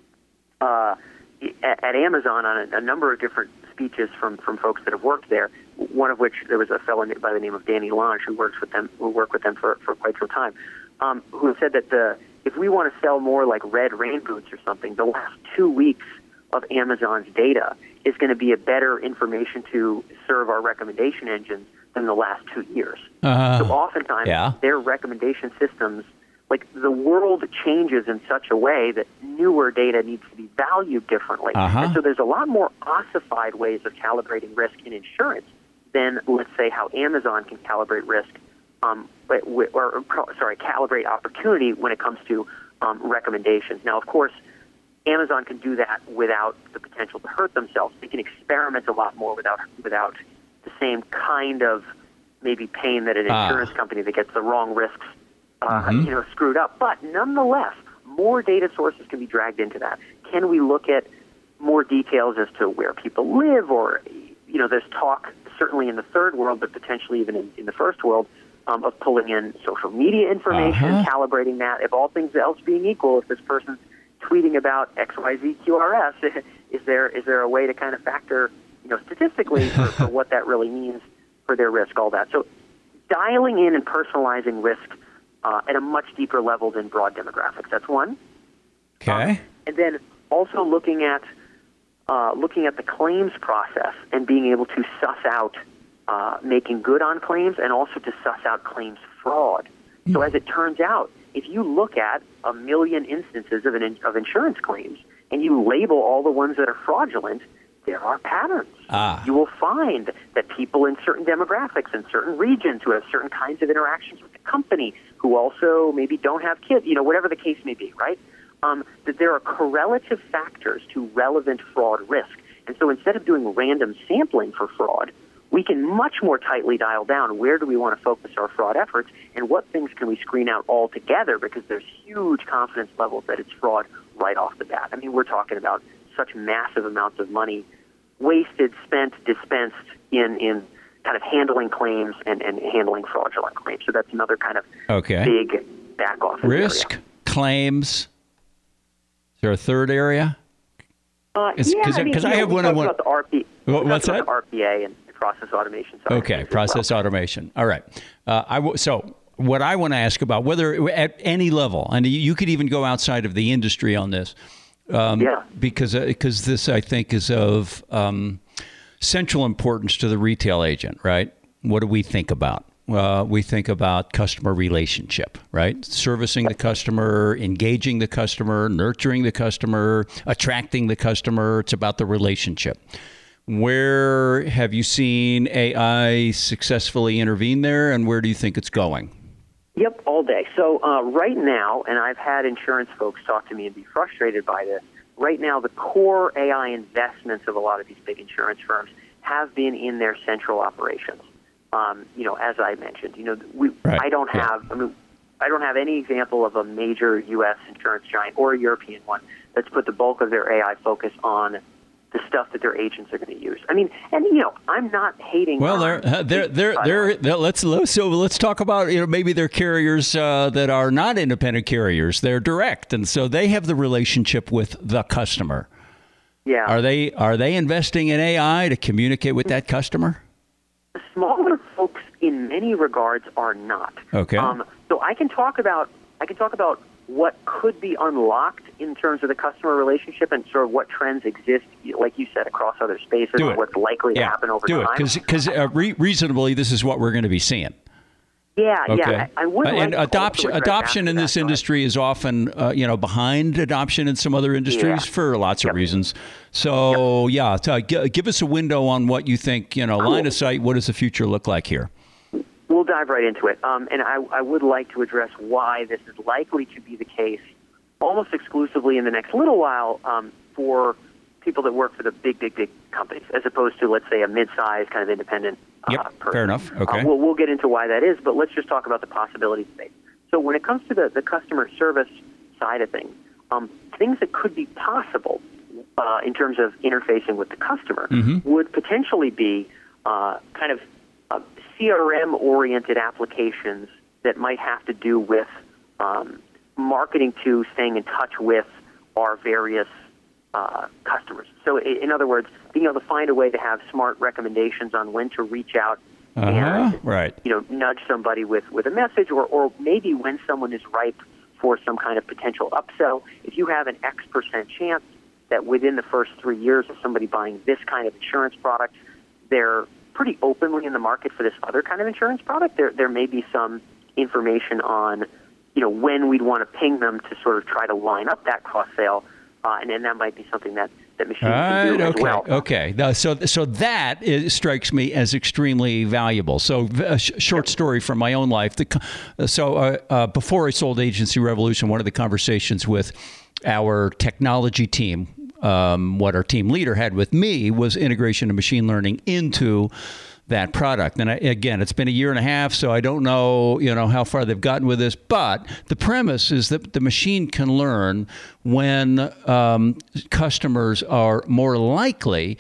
S3: at Amazon on a number of different speeches from folks that have worked there, one of which there was a fellow by the name of Danny Lange who worked with them for quite some time, who said that if we want to sell more like red rain boots or something, the last 2 weeks of Amazon's data is going to be a better information to serve our recommendation engines than the last 2 years. So oftentimes their recommendation systems, like the world changes in such a way that newer data needs to be valued differently. And so there's a lot more ossified ways of calibrating risk in insurance than, let's say, how Amazon can calibrate risk, calibrate opportunity when it comes to recommendations. Now, of course, Amazon can do that without the potential to hurt themselves. They can experiment a lot more without the same kind of maybe pain that an insurance company that gets the wrong risks screwed up. But nonetheless, more data sources can be dragged into that. Can we look at more details as to where people live, or there's talk certainly in the third world, but potentially even in the first world, of pulling in social media information, calibrating that. If all things else being equal, if this person's tweeting about XYZ QRS, is there a way to kind of factor, statistically for what that really means for their risk, all that. So dialing in and personalizing risk at a much deeper level than broad demographics. That's one.
S2: Okay.
S3: And then also looking at the claims process and being able to suss out making good on claims, and also to suss out claims fraud. So as it turns out, if you look at 1 million instances of insurance claims and you label all the ones that are fraudulent, there are patterns. You will find that people in certain demographics in certain regions who have certain kinds of interactions with the company, who also maybe don't have kids, whatever the case may be, right? That there are correlative factors to relevant fraud risk. And so instead of doing random sampling for fraud, we can much more tightly dial down where do we want to focus our fraud efforts and what things can we screen out altogether, because there's huge confidence levels that it's fraud right off the bat. I mean, we're talking about such massive amounts of money wasted, spent, dispensed in kind of handling claims and handling fraudulent claims. So that's another kind of big back office
S2: risk,
S3: area.
S2: Claims. Is there a third area?
S3: Because
S2: I have one.
S3: About the RP.
S2: What's that?
S3: The RPA and process automation.
S2: Process automation. All right. So what I want to ask about, whether at any level, and you could even go outside of the industry on this, because this, I think, is of central importance to the retail agent, right? What do we think about? We think about customer relationship, right? Servicing the customer, engaging the customer, nurturing the customer, attracting the customer. It's about the relationship. Where have you seen AI successfully intervene there, and where do you think it's going?
S3: Yep, all day. So right now, and I've had insurance folks talk to me and be frustrated by this, right now the core AI investments of a lot of these big insurance firms have been in their central operations. As I mentioned, I don't have any example of a major U.S. insurance giant or a European one that's put the bulk of their AI focus on the stuff that their agents are going to use. I mean, and I'm not hating.
S2: Well, let's talk about maybe they're carriers that are not independent carriers. They're direct, and so they have the relationship with the customer.
S3: Yeah.
S2: Are they investing in AI to communicate with that customer?
S3: The smaller folks, in many regards, are not.
S2: Okay.
S3: So I can talk about what could be unlocked in terms of the customer relationship and sort of what trends exist, like you said, across other spaces and what's likely to happen over time.
S2: Because reasonably, this is what we're going to be seeing.
S3: Yeah,
S2: okay.
S3: yeah. I would like
S2: and adoption in this industry is often, behind adoption in some other industries for lots of reasons. So, give us a window on what you think, line of sight. What does the future look like here?
S3: We'll dive right into it. And I would like to address why this is likely to be the case almost exclusively in the next little while for people that work for the big companies, as opposed to, let's say, a mid-sized kind of independent person.
S2: Fair enough. Okay.
S3: We'll get into why that is, but let's just talk about the possibility space. So when it comes to the customer service side of things, things that could be possible in terms of interfacing with the customer would potentially be kind of CRM-oriented applications that might have to do with marketing to, staying in touch with our various customers. So in other words, being able to find a way to have smart recommendations on when to reach out and nudge somebody with a message, or maybe when someone is ripe for some kind of potential upsell. If you have an X% chance that within the first 3 years of somebody buying this kind of insurance product, they're pretty openly in the market for this other kind of insurance product, there may be some information on when we'd want to ping them to sort of try to line up that cross-sale. And then that might be something that machines can do as well.
S2: Okay. So that strikes me as extremely valuable. So a short story from my own life. Before I sold Agency Revolution, one of the conversations with our technology team, what our team leader had with me, was integration of machine learning into that product. And again, it's been a year and a half, so I don't know, how far they've gotten with this. But the premise is that the machine can learn when customers are more likely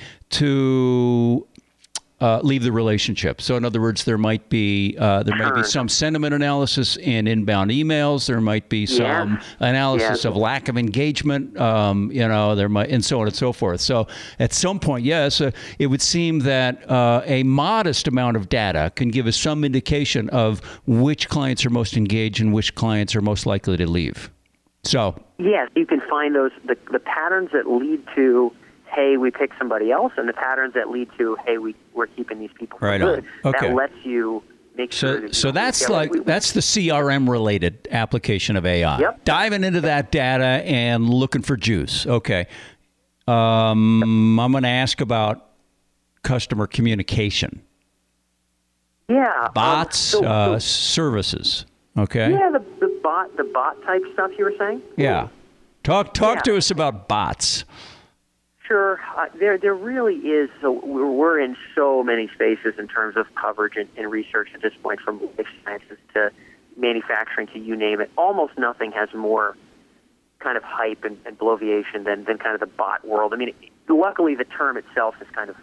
S2: to leave the relationship. So in other words, there might be some sentiment analysis in inbound emails. There might be some analysis of lack of engagement. There might, and so on and so forth. So at some point, it would seem that a modest amount of data can give us some indication of which clients are most engaged and which clients are most likely to leave. So
S3: yes, you can find those the patterns that lead to, hey, we pick somebody else, and the patterns that lead to, hey, we're keeping these people for good.
S2: Okay.
S3: That lets you make sure that
S2: so that's that's the CRM related application of AI.
S3: Yep.
S2: Diving into that data and looking for juice. Okay. I'm going to ask about customer communication.
S3: Yeah.
S2: Bots, services. Okay.
S3: Yeah, the bot type stuff you were saying.
S2: Yeah. Talk to us about bots.
S3: Sure. There really is. So we're in so many spaces in terms of coverage and research at this point, from life sciences to manufacturing to you name it. Almost nothing has more kind of hype and bloviation than kind of the bot world. I mean, luckily the term itself is kind of,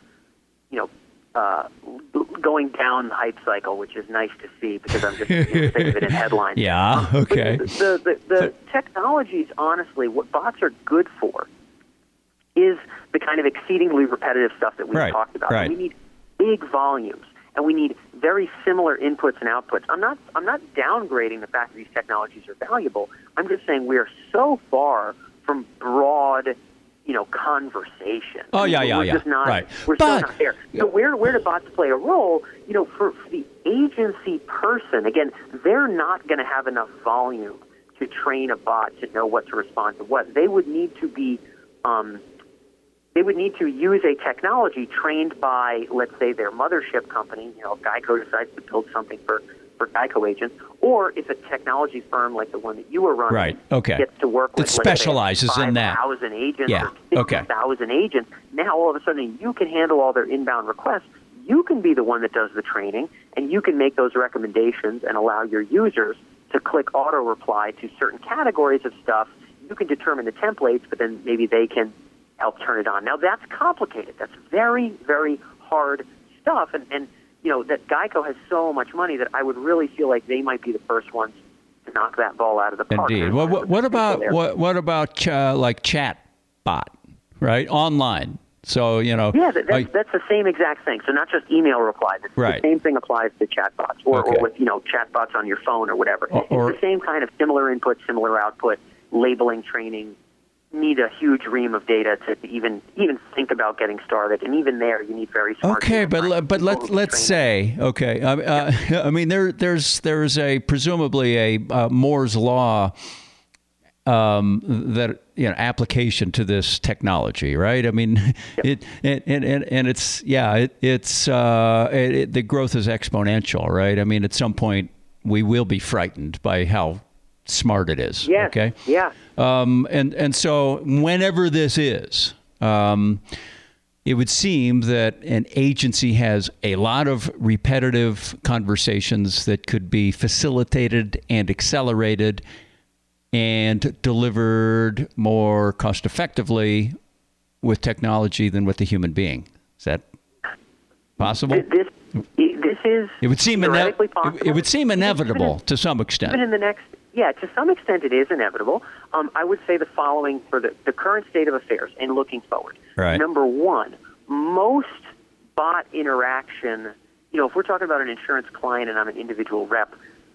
S3: going down the hype cycle, which is nice to see because I'm just sick of it in headlines.
S2: Yeah, okay.
S3: The technologies, honestly, what bots are good for is the kind of exceedingly repetitive stuff that we've talked about.
S2: Right.
S3: We need big volumes, and we need very similar inputs and outputs. I'm not downgrading the fact that these technologies are valuable. I'm just saying we are so far from broad, conversation.
S2: Oh,
S3: We're just not. Right. We're still not there. So where do bots play a role? For the agency person, again, they're not going to have enough volume to train a bot to know what to respond to what. They would need to be. They would need to use a technology trained by, let's say, their mothership company. If Geico decides to build something for Geico agents, Or if a technology firm like the one that you were running gets to work with,
S2: that specializes in that
S3: 5,000 agents or 50,000
S2: Okay.
S3: agents, now all of a sudden you can handle all their inbound requests. You can be the one that does the training, and you can make those recommendations and allow your users to click auto reply to certain categories of stuff. You can determine the templates, but then maybe they can help turn it on. Now that's complicated. That's very, very hard stuff, and that Geico has so much money that I would really feel like they might be the first ones to knock that ball out of the park.
S2: Indeed. Well, what about like chatbot, right? Online. So
S3: Yeah, that's the same exact thing. So not just email replies. The same thing applies to chatbots, or with chatbots on your phone or whatever. It's the same kind of similar input, similar output, labeling, training. Need a huge ream of data to even think about getting started, and even there you need very smart.
S2: Okay, but let's say I mean there's presumably a Moore's law that application to this technology, right? I mean, the growth is exponential, right? I mean, at some point we will be frightened by how smart it is.
S3: Yes.
S2: Okay.
S3: Yeah.
S2: And so whenever this is, it would seem that an agency has a lot of repetitive conversations that could be facilitated and accelerated and delivered more cost effectively with technology than with the human being. Is that possible?
S3: This is.
S2: It would seem
S3: possible.
S2: It would seem inevitable to some extent.
S3: Even in the next. Yeah, to some extent it is inevitable. I would say the following for the current state of affairs and looking forward.
S2: Right.
S3: Number one, most bot interaction, if we're talking about an insurance client and I'm an individual rep,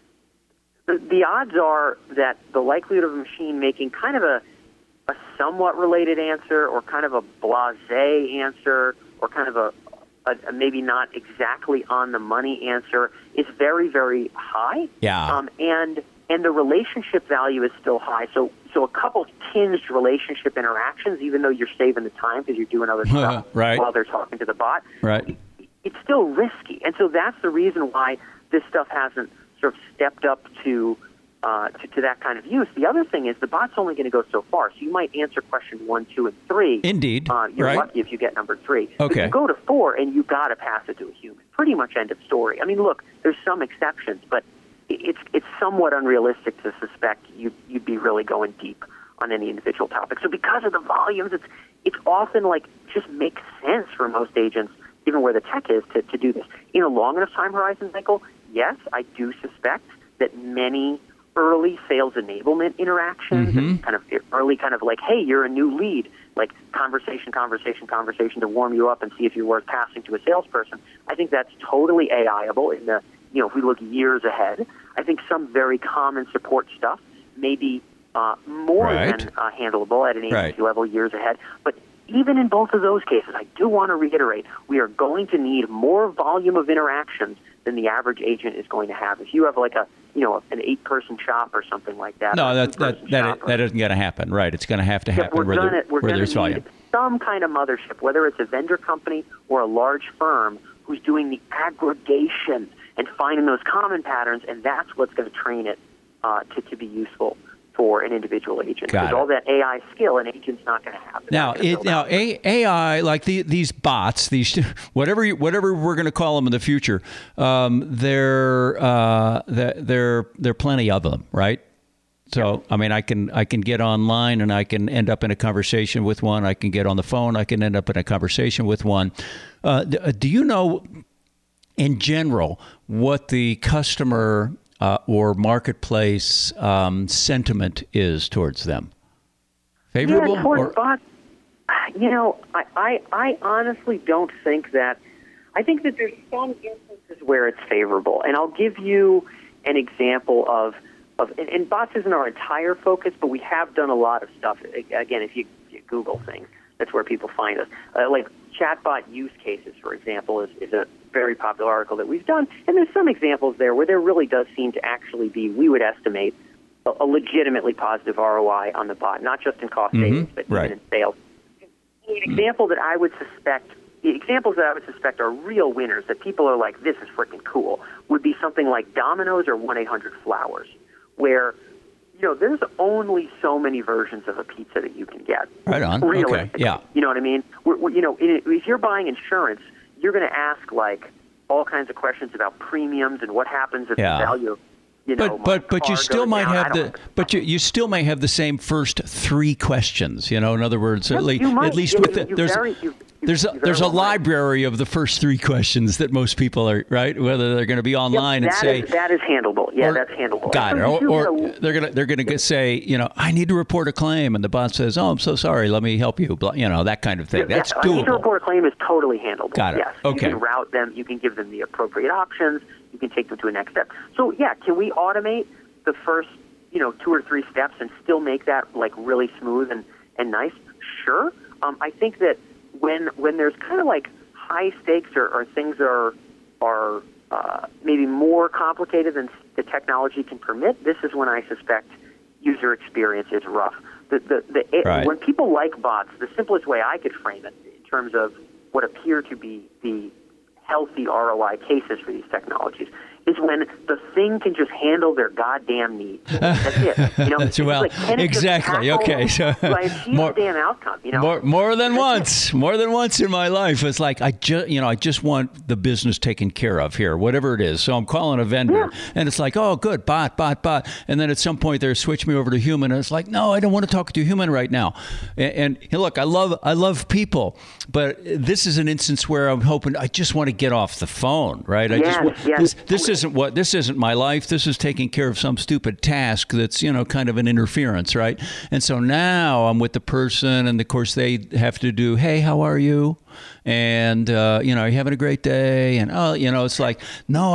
S3: the odds are that the likelihood of a machine making kind of a somewhat related answer or kind of a blasé answer or kind of a maybe not exactly on the money answer is very, very high.
S2: Yeah.
S3: And the relationship value is still high. So a couple tinged relationship interactions, even though you're saving the time because you're doing other stuff while they're talking to the bot, it's still risky. And so that's the reason why this stuff hasn't sort of stepped up to that kind of use. The other thing is the bot's only going to go so far. So you might answer question 1, 2, and 3.
S2: Indeed.
S3: You're lucky if you get number 3.
S2: Okay.
S3: But you go to 4 and you got to pass it to a human. Pretty much end of story. I mean, look, there's some exceptions, but it's somewhat unrealistic to suspect you'd be really going deep on any individual topic. So because of the volumes, it's often like just makes sense for most agents, given where the tech is, to do this. In a long enough time horizon, Michael, yes, I do suspect that many early sales enablement interactions and kind of early kind of like, hey, you're a new lead, like conversation to warm you up and see if you're worth passing to a salesperson. I think that's totally AI-able in the, if we look years ahead. I think some very common support stuff may be more than handleable at an agency level years ahead. But even in both of those cases, I do want to reiterate, we are going to need more volume of interactions than the average agent is going to have. If you have like an 8-person shop or something like that.
S2: No, that isn't going to happen. Right. It's going to have to happen where there's volume.
S3: Some kind of mothership, whether it's a vendor company or a large firm who's doing the aggregation and finding those common patterns, and that's what's going to train it to be useful for an individual agent. Because all that AI skill, an agent's not going to have.
S2: Now, AI, like these bots, these whatever we're going to call them in the future, there are plenty of them, right? So, I mean, I can get online and I can end up in a conversation with one. I can get on the phone. I can end up in a conversation with one. Do you know, in general, what the customer or marketplace sentiment is towards them? Favorable?
S3: Yeah, towards bots. I honestly don't think that. I think that there's some instances where it's favorable, and I'll give you an example of and bots isn't our entire focus, but we have done a lot of stuff. Again, if you Google things, that's where people find us. Like chatbot use cases, for example, is a very popular article that we've done, and there's some examples there where there really does seem to actually be, we would estimate, a legitimately positive ROI on the bot, not just in cost savings, but even in sales. An example that I would suspect, examples that I would suspect are real winners that people are like, this is freaking cool, would be something like Domino's or 1-800-Flowers, where there's only so many versions of a pizza that you can get.
S2: Right on. Okay. Yeah.
S3: You know what I mean? If you're buying insurance, you're going to ask like all kinds of questions about premiums and what happens if the value of
S2: but you still might have you still may have the same first three questions. In other words, at least there's a library of the first three questions that most people are right. Whether they're going to be online and say
S3: that is handleable. Yeah, that's handleable.
S2: Got it. Or they're gonna say I need to report a claim, and the bot says, oh, I'm so sorry, let me help you. That kind of thing. That's doable.
S3: I need to report a claim is totally handleable.
S2: Got it.
S3: Yes.
S2: Okay.
S3: You can route them. You can give them the appropriate options. You can take them to a next step. So can we automate the first 2 or 3 steps and still make that like really smooth and nice? Sure. I think that when there's kind of like high stakes or things are maybe more complicated than the technology can permit, this is when I suspect user experience is rough. When people like bots, the simplest way I could frame it in terms of what appear to be the healthy ROI cases for these technologies is when the thing can just handle their goddamn needs. That's it.
S2: Well, exactly. Okay, so
S3: more damn outcome.
S2: More than once in my life, it's like I just want the business taken care of here, whatever it is. So I'm calling a vendor, and it's like, oh, good, bot, and then at some point they switch me over to human, and it's like, no, I don't want to talk to human right now. And look, I love people, but this is an instance where I'm hoping I just want to get off the phone, right? This isn't my life. This is taking care of some stupid task that's, kind of an interference, right? And so now I'm with the person, and of course they have to do, hey, how are you? And are you having a great day? And it's like, no,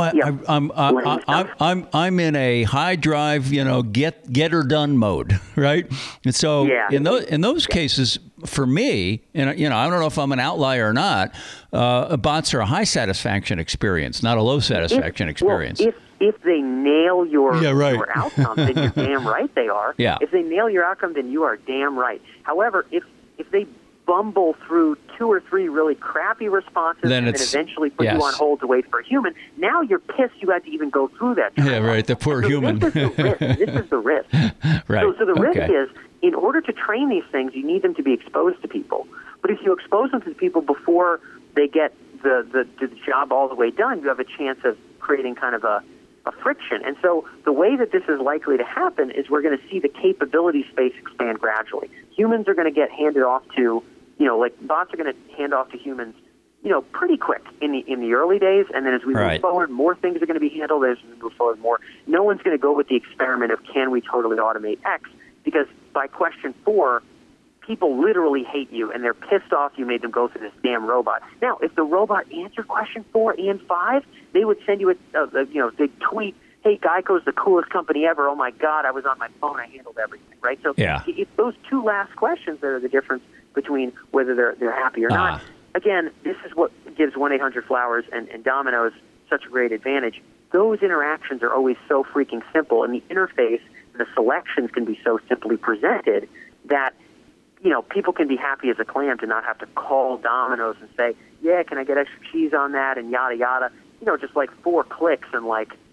S2: I'm in a high drive, get her done mode, right? And so in those cases, for me, and I don't know if I'm an outlier or not, bots are a high satisfaction experience, not a low satisfaction experience.
S3: If they nail your outcome, then you're damn right they are.
S2: Yeah.
S3: If they nail your outcome, then you are damn right. However, if they bumble through 2 or 3 really crappy responses and then eventually put you on hold to wait for a human, now you're pissed you had to even go through that.
S2: Yeah, right, the poor human.
S3: This is the risk.
S2: Right.
S3: So the risk is, in order to train these things, you need them to be exposed to people. But if you expose them to people before they get the job all the way done, you have a chance of creating kind of a friction. And so the way that this is likely to happen is we're going to see the capability space expand gradually. Humans are going to get handed off to, bots are going to hand off to humans, pretty quick in the early days. And then as we move forward, more things are going to be handled. As we move forward more, no one's going to go with the experiment of can we totally automate X? Because by question 4, people literally hate you, and they're pissed off you made them go through this damn robot. Now, if the robot answered question 4 and 5, they would send you they'd tweet, hey, Geico's the coolest company ever. Oh, my God, I was on my phone. I handled everything, right? So it's those 2 last questions that are the difference between whether they're happy or not. Again, this is what gives 1-800-Flowers and Domino's such a great advantage. Those interactions are always so freaking simple, and the interface, the selections can be so simply presented that people can be happy as a clam to not have to call Domino's and say, yeah, can I get extra cheese on that, and yada, yada. Just like 4 clicks and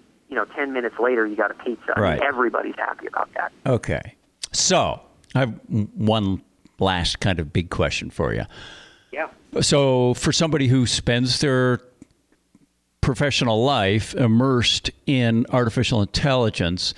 S3: 10 minutes later you got a pizza.
S2: Right.
S3: I mean, everybody's happy about that.
S2: Okay. So I have one last kind of big question for you.
S3: Yeah.
S2: So for somebody who spends their professional life immersed in artificial intelligence,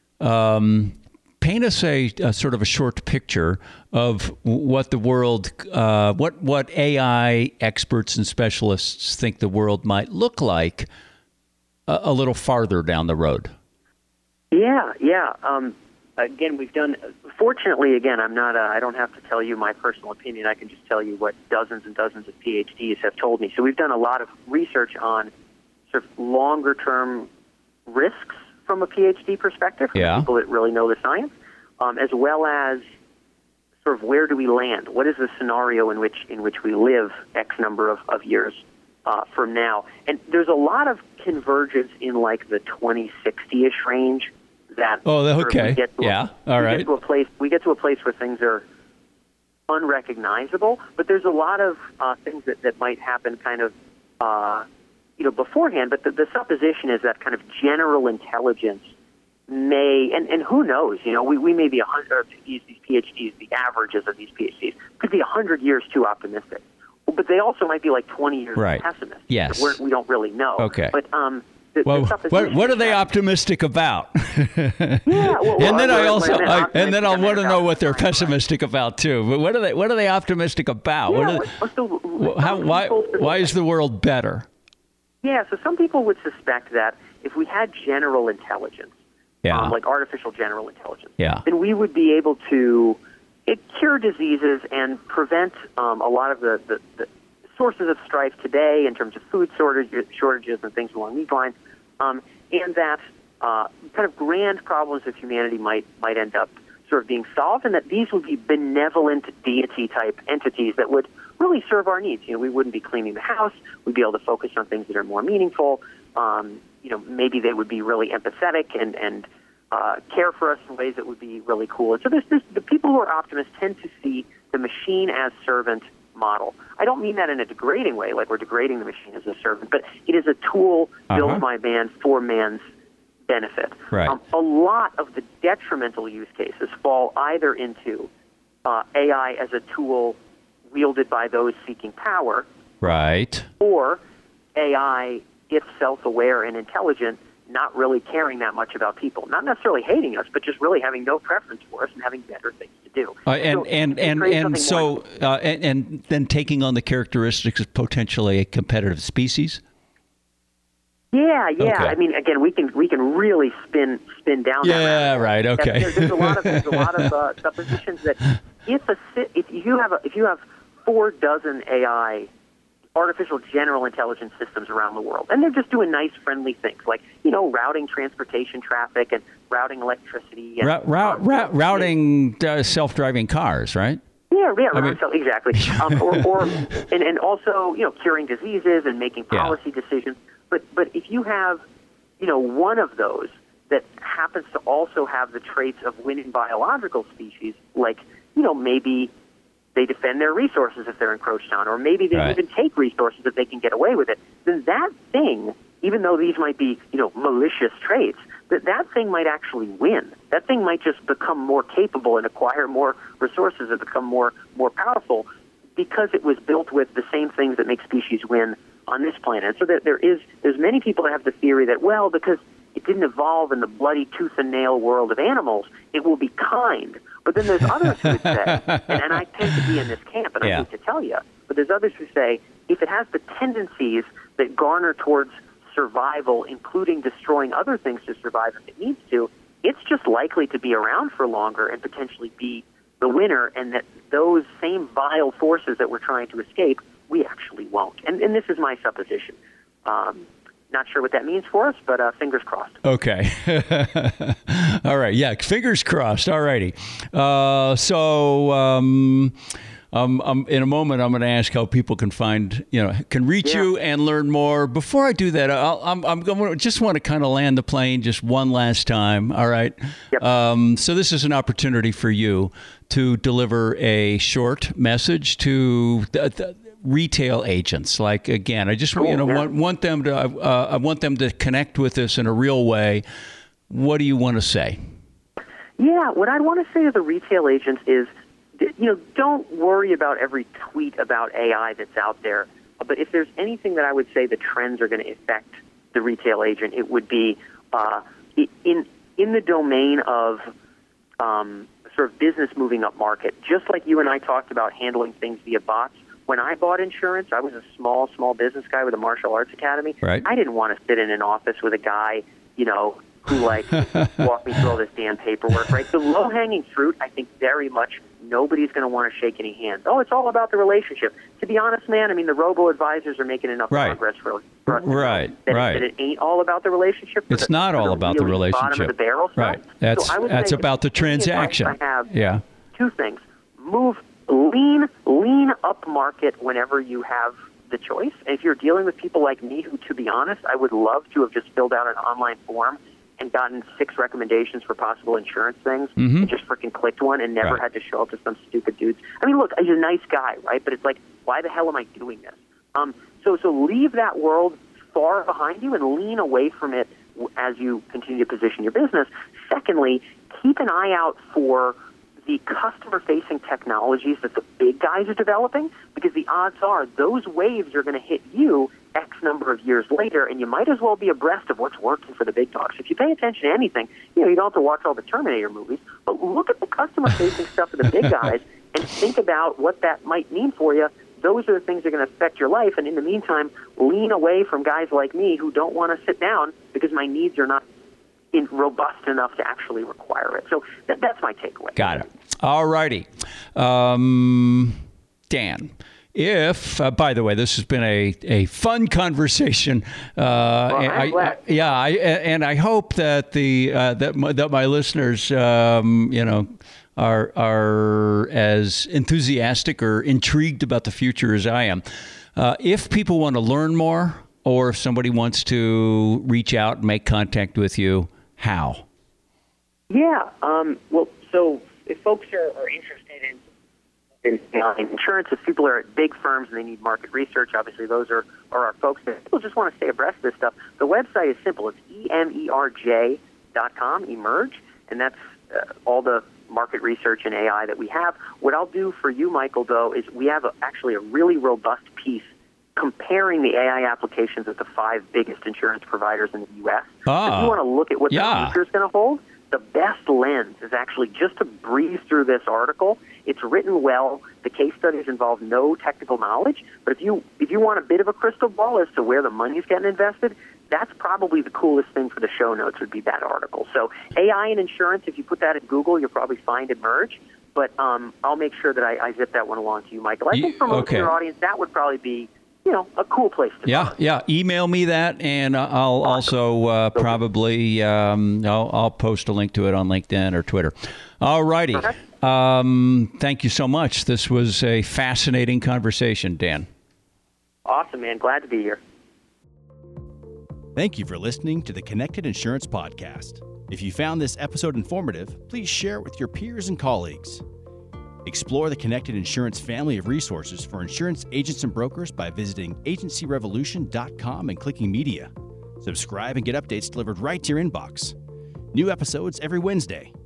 S2: paint us a sort of a short picture of what the world, what AI experts and specialists think the world might look like a little farther down the road.
S3: Yeah. Again, we've done. Fortunately, again, I'm not. I don't have to tell you my personal opinion. I can just tell you what dozens and dozens of PhDs have told me. So we've done a lot of research on sort of longer-term risks from a PhD perspective, from people that really know the science, as well as sort of where do we land? What is the scenario in which we live X number of years from now? And there's a lot of convergence in like the 2060-ish range. That
S2: okay.
S3: We get to a place where things are unrecognizable, but there's a lot of things that might happen kind of, beforehand. But the supposition is that kind of general intelligence may, and who knows, we may be 100, or these PhDs, the averages of these PhDs, could be 100 years too optimistic. But they also might be like 20 years pessimistic.
S2: Yes.
S3: We don't really know.
S2: Okay.
S3: But
S2: what are they optimistic about?
S3: Yeah.
S2: And then I want to know what they're pessimistic about too. But what are they optimistic about? Why is the world better?
S3: Yeah. So some people would suspect that if we had general intelligence, like artificial general intelligence, then we would be able to cure diseases and prevent a lot of the sources of strife today in terms of food shortages and things along these lines, and that kind of grand problems of humanity might end up sort of being solved, and that these would be benevolent deity-type entities that would really serve our needs. We wouldn't be cleaning the house. We'd be able to focus on things that are more meaningful. Maybe they would be really empathetic and care for us in ways that would be really cool. And so the people who are optimists tend to see the machine as servant model. I don't mean that in a degrading way, like we're degrading the machine as a servant, but it is a tool built by man for man's benefit.
S2: Right.
S3: A lot of the detrimental use cases fall either into AI as a tool wielded by those seeking power,
S2: right,
S3: or AI, if self-aware and intelligent, not really caring that much about people, not necessarily hating us, but just really having no preference for us and having better things to do.
S2: And then taking on the characteristics of potentially a competitive species.
S3: Yeah.
S2: Okay.
S3: I mean, again, we can really spin down.
S2: Yeah, right. Okay.
S3: There's a lot of suppositions that if you have 4 dozen AI, artificial general intelligence systems around the world, and they're just doing nice, friendly things like routing transportation traffic and routing electricity, and
S2: routing self-driving cars, right?
S3: Yeah, exactly. And also curing diseases and making policy decisions. But if you have one of those that happens to also have the traits of winning biological species, like maybe they defend their resources if they're encroached on, or maybe they even take resources if they can get away with it, then that thing, even though these might be, malicious traits, that thing might actually win. That thing might just become more capable and acquire more resources and become more powerful because it was built with the same things that make species win on this planet. So there's many people that have the theory that, well, because it didn't evolve in the bloody tooth and nail world of animals, it will be kind. But then there's others who would say, and I tend to be in this camp, and I hate to tell you, but there's others who say, if it has the tendencies that garner towards survival, including destroying other things to survive if it needs to, it's just likely to be around for longer and potentially be the winner, and that those same vile forces that we're trying to escape, we actually won't. And this is my supposition. Not sure what that means for us, but fingers crossed.
S2: Okay. All right. Yeah, fingers crossed. All righty. In a moment, I'm going to ask how people can find, can reach you and learn more. Before I do that, I'm going to just want to kind of land the plane just one last time. All right.
S3: Yep.
S2: So this is an opportunity for you to deliver a short message to the retail agents. Like, again, I just want them to I want them to connect with us in a real way. What do you want to say?
S3: Yeah, what I'd want to say to the retail agents is, don't worry about every tweet about AI that's out there. But if there's anything that I would say the trends are going to affect the retail agent, it would be in the domain of sort of business moving up market. Just like you and I talked about handling things via bots. When I bought insurance, I was a small business guy with a martial arts academy.
S2: Right.
S3: I didn't want to sit in an office with a guy, who walked me through all this damn paperwork, right? The low-hanging fruit, I think very much nobody's going to want to shake any hands. Oh, it's all about the relationship. To be honest, man, I mean, the robo-advisors are making enough progress for us to know that it ain't all about the relationship.
S2: It's not all about the relationship.
S3: Bottom of the barrel stuff.
S2: Right. That's about the transaction.
S3: I have two things. Lean up market whenever you have the choice. And if you're dealing with people like me who, to be honest, I would love to have just filled out an online form and gotten 6 recommendations for possible insurance things
S2: Mm-hmm.
S3: and just freaking clicked one and never
S2: Right.
S3: had to show up to some stupid dudes. I mean, look, he's a nice guy, right? But it's like, why the hell am I doing this? So leave that world far behind you and lean away from it as you continue to position your business. Secondly, keep an eye out for the customer-facing technologies that the big guys are developing, because the odds are those waves are going to hit you X number of years later, and you might as well be abreast of what's working for the big dogs. If you pay attention to anything, you don't have to watch all the Terminator movies, but look at the customer-facing stuff of the big guys and think about what that might mean for you. Those are the things that are going to affect your life, and in the meantime, lean away from guys like me who don't want to sit down because my needs are not robust enough to actually require it. So that's my takeaway.
S2: Got it. All righty. Dan, if, by the way, this has been a fun conversation.
S3: I'm glad.
S2: And I hope that that my listeners, are as enthusiastic or intrigued about the future as I am. If people want to learn more, or if somebody wants to reach out and make contact with you, how?
S3: Yeah. Well, so if folks are interested in insurance, if people are at big firms and they need market research, obviously those are our folks. If people just want to stay abreast of this stuff, the website is simple. It's emerj.com, Emerge, and that's all the market research and AI that we have. What I'll do for you, Michael, though, is we have actually a really robust piece comparing the AI applications of the 5 biggest insurance providers in the U.S. If you want to look at what the future is going to hold, the best lens is actually just to breeze through this article. It's written well. The case studies involve no technical knowledge. But if you want a bit of a crystal ball as to where the money's getting invested, that's probably the coolest thing for the show notes would be that article. So AI and insurance, if you put that in Google, you'll probably find Emerge. But I'll make sure that I zip that one along to you, Michael. I think for most of your audience, that would probably be a cool place to start.
S2: Yeah. Email me that, and I'll also probably I'll post a link to it on LinkedIn or Twitter. All righty.
S3: Okay.
S2: Thank you so much. This was a fascinating conversation, Dan.
S3: Awesome, man. Glad to be here.
S1: Thank you for listening to the Connected Insurance Podcast. If you found this episode informative, please share it with your peers and colleagues. Explore the Connected Insurance family of resources for insurance agents and brokers by visiting agencyrevolution.com and clicking media. Subscribe and get updates delivered right to your inbox. New episodes every Wednesday.